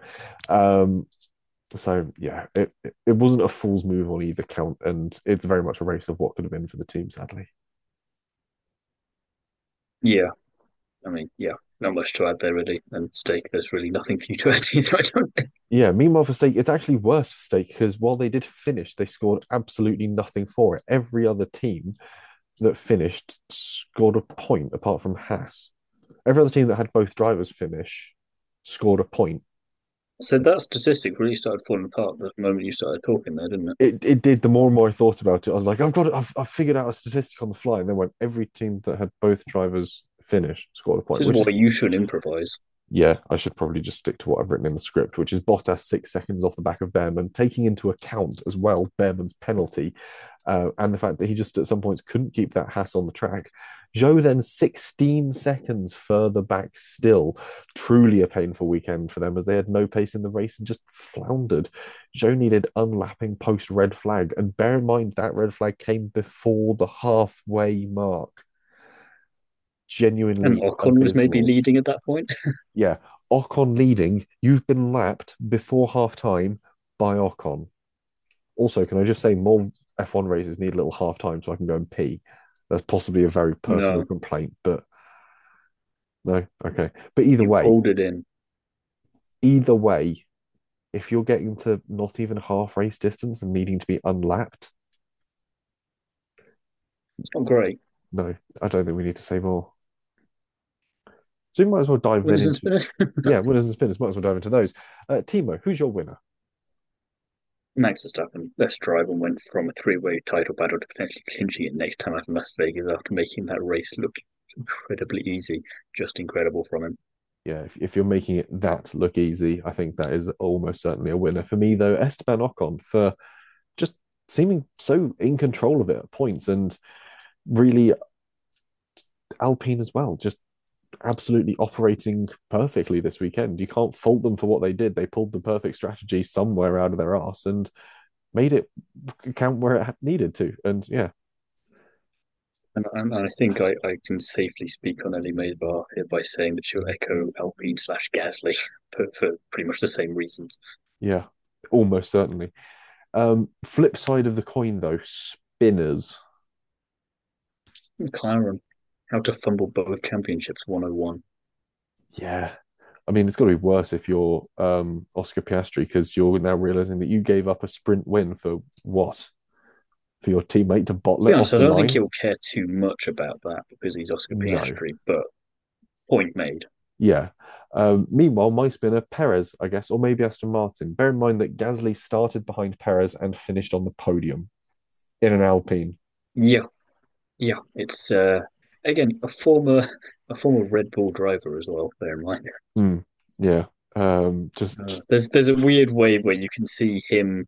So yeah, it wasn't a fool's move on either count, and it's very much a race of what could have been for the team, sadly. Yeah, I mean, yeah, not much to add there really. And Stake, there's really nothing for you to add either. I don't think. Yeah, meanwhile for Stake, it's actually worse for Stake because while they did finish, they scored absolutely nothing for it. Every other team that finished scored a point apart from Haas. Every other team that had both drivers finish scored a point. So that statistic really started falling apart the moment you started talking there, didn't it? It did. The more and more I thought about it, I was like, I've figured out a statistic on the fly, and then went every team that had both drivers finish scored a point. This is why you should improvise. Yeah, I should probably just stick to what I've written in the script, which is Bottas 6 seconds off the back of Behrman, taking into account as well Behrman's penalty and the fact that he just at some points couldn't keep that Haas on the track. Zhou then 16 seconds further back still. Truly a painful weekend for them as they had no pace in the race and just floundered. Zhou needed unlapping post red flag. And bear in mind that red flag came before the halfway mark. Genuinely and Ocon was maybe leading at that point. Yeah, Ocon leading. You've been lapped before half time by Ocon. Also, can I just say more F1 races need a little half time so I can go and pee? That's possibly a very personal complaint, but no, okay. But hold it in. Either way, if you're getting to not even half race distance and needing to be unlapped, it's not great. No, I don't think we need to say more. So we might as well dive winners in into winners and spinners. Might as well dive into those. Timo, who's your winner? Max Verstappen, best driver, and went from a three-way title battle to potentially clinching it next time out in Las Vegas after making that race look incredibly easy. Just incredible from him. Yeah, if you're making it that look easy, I think that is almost certainly a winner. For me, though, Esteban Ocon for just seeming so in control of it at points, and really Alpine as well, just absolutely operating perfectly this weekend. You can't fault them for what they did. They pulled the perfect strategy somewhere out of their arse and made it count where it needed to. And yeah. And I think I can safely speak on Ellie Mae's behalf here by saying that she'll echo Alpine / Gasly for pretty much the same reasons. Yeah, almost certainly. Flip side of the coin, though, spinners. McLaren. How to fumble both championships 101. Yeah. I mean, it's got to be worse if you're Oscar Piastri because you're now realizing that you gave up a sprint win for what? For your teammate to bottle it off the line? I don't think he'll care too much about that because he's Oscar Piastri, but point made. Yeah. Meanwhile, my spinner, Perez, I guess, or maybe Aston Martin. Bear in mind that Gasly started behind Perez and finished on the podium in an Alpine. Yeah. Yeah. It's again a former Red Bull driver as well, bear in mind. Yeah. There's a weird way where you can see him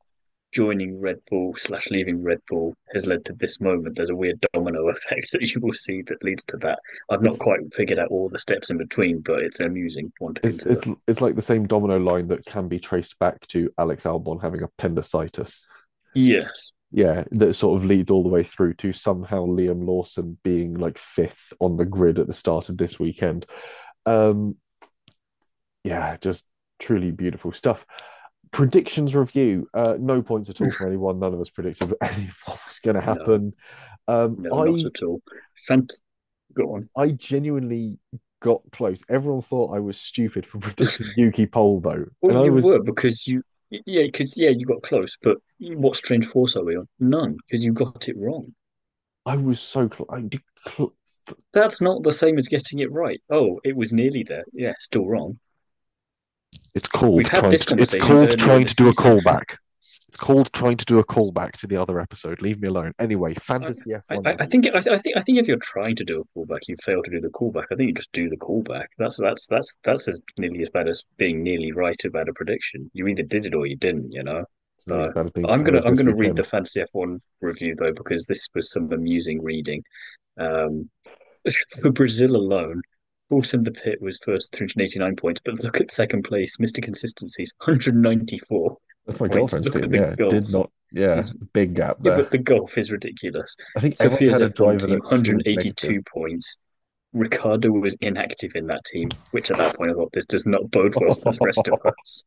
joining Red Bull / leaving Red Bull has led to this moment. There's a weird domino effect that you will see that leads to that. I've not It's quite figured out all the steps in between, but it's an amusing one to it's consider. it's it's like the same domino line that can be traced back to Alex Albon having appendicitis. Yes. Yeah, that sort of leads all the way through to somehow Liam Lawson being like fifth on the grid at the start of this weekend. Um, yeah, just truly beautiful stuff. Predictions review. No points at all for anyone. None of us predicted any what was going to happen. No, not at all. Go on. I genuinely got close. Everyone thought I was stupid for predicting Yuki Pole though, Well, and I you was. were because you got close, but what strange force are we on? None, because you got it wrong. I was so close. That's not the same as getting it right. Oh, it was nearly there. Yeah, still wrong. It's called We've had trying this to. It's conversation called earlier trying this to do a season. callback. It's called trying to do a callback to the other episode. Leave me alone. Anyway, Fantasy F1. I think I think if you're trying to do a callback, you fail to do the callback. I think you just do the callback. That's as nearly as bad as being nearly right about a prediction. You either did it or you didn't. It's nearly as bad as being I'm Perez this gonna read the weekend. Fantasy F1 review though because this was some amusing reading. Um, for Brazil alone, Force in the Pit was first 389 points, but look at second place, Mr. Consistency's 194 That's my points. girlfriend's Look team. at the Yeah, golf. did not. Yeah, Is big gap Yeah, there. but the golf is ridiculous. I think everyone Sophia's had a F1 driver team, that scored negative. 182 points. Ricardo was inactive in that team, which at that point I thought this does not bode well for the rest of us.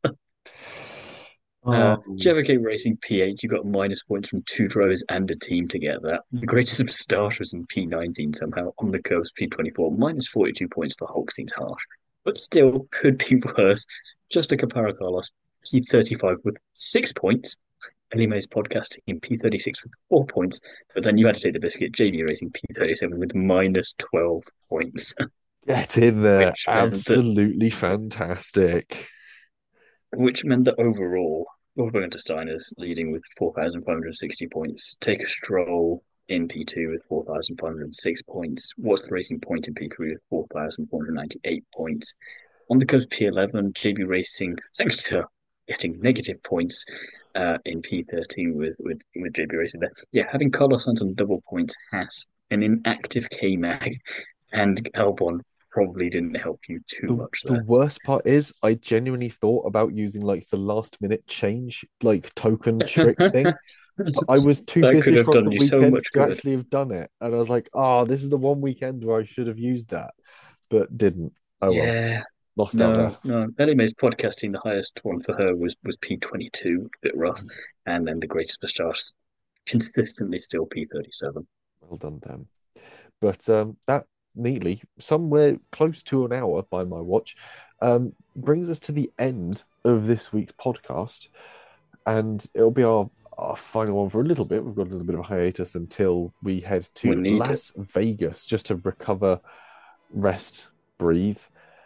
Oh, JVK Racing P8, you got minus points from two drivers and a team to get that. The greatest of stars was in P19 somehow. On the curves, P24, minus 42 points for Hulk seems harsh, but still could be worse. Just a Capara Carlos, P35 with 6 points. Elime's podcasting in P36 with 4 points, but then you had to take the biscuit. JB Racing P37 with minus 12 points, get in there. which meant that Absolutely fantastic. overall, Roberto Steiner's leading with 4,560 points. Take a stroll in P2 with 4,506 points. What's the Racing Point in P3 with 4,498 points? On the coast P11, JB Racing, thanks to getting negative points in P13 with JB Racing there. Yeah, having Carlos Sainz on double points, Haas, an inactive K-Mag, and Albon probably didn't help you too much The there. worst part is I genuinely thought about using like the last minute change, like token trick thing. But I was too That busy could have across done the you so weekend much to good. actually have done it. And I was like, oh, this is the one weekend where I should have used that, but didn't. Oh well, Yeah, lost out there. no. Ellie Mae's podcasting, the highest one for her was P22, a bit rough, and then the greatest for stars consistently still P37. Well done, them. But that neatly, somewhere close to an hour by my watch, brings us to the end of this week's podcast. And it'll be our final one for a little bit. We've got a little bit of a hiatus until we head We to need it. Las Vegas just to recover, rest, breathe,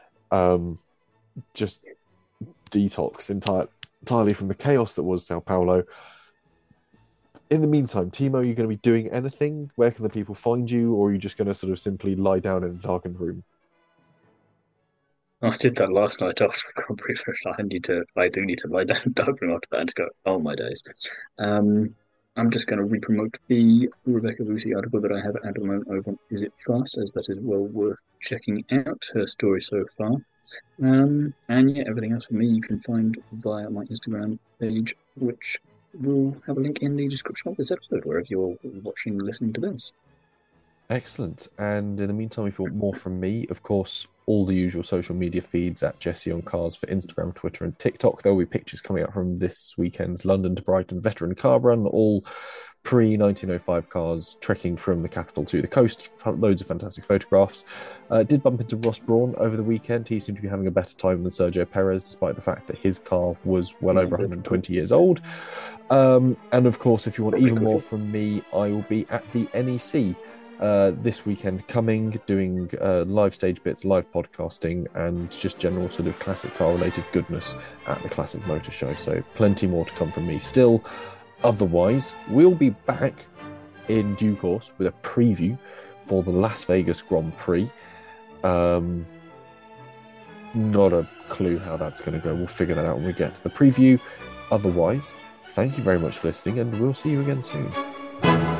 just detox entirely from the chaos that was Sao Paulo. In the meantime, Timo, are you going to be doing anything? Where can the people find you, or are you just going to sort of simply lie down in a darkened room? I did that last night after the Grand Prix finish. I do need to lie down darkly after that and go, oh my days. I'm just going to re-promote the Rebecca Lucy article that I have at the moment over on Is It Fast, as that is well worth checking out, her story so far. And yeah, everything else for me you can find via my Instagram page, which will have a link in the description of this episode, wherever you're watching, listening to this. Excellent. And in the meantime, if you want more from me, of course, all the usual social media feeds at Jesse on Cars for Instagram, Twitter, and TikTok. There will be pictures coming out from this weekend's London to Brighton veteran car run, all pre-1905 cars trekking from the capital to the coast. Loads of fantastic photographs. Did bump into Ross Brawn over the weekend. He seemed to be having a better time than Sergio Perez, despite the fact that his car was well over 120 years old. And of course, if you want even more from me, I will be at the NEC this weekend coming, doing live stage bits, live podcasting, and just general sort of classic car related goodness at the Classic Motor Show. So plenty more to come from me still. Otherwise, we'll be back in due course with a preview for the Las Vegas Grand Prix. Not a clue how that's going to go. We'll figure that out when we get to the preview. Otherwise, thank you very much for listening, and we'll see you again soon.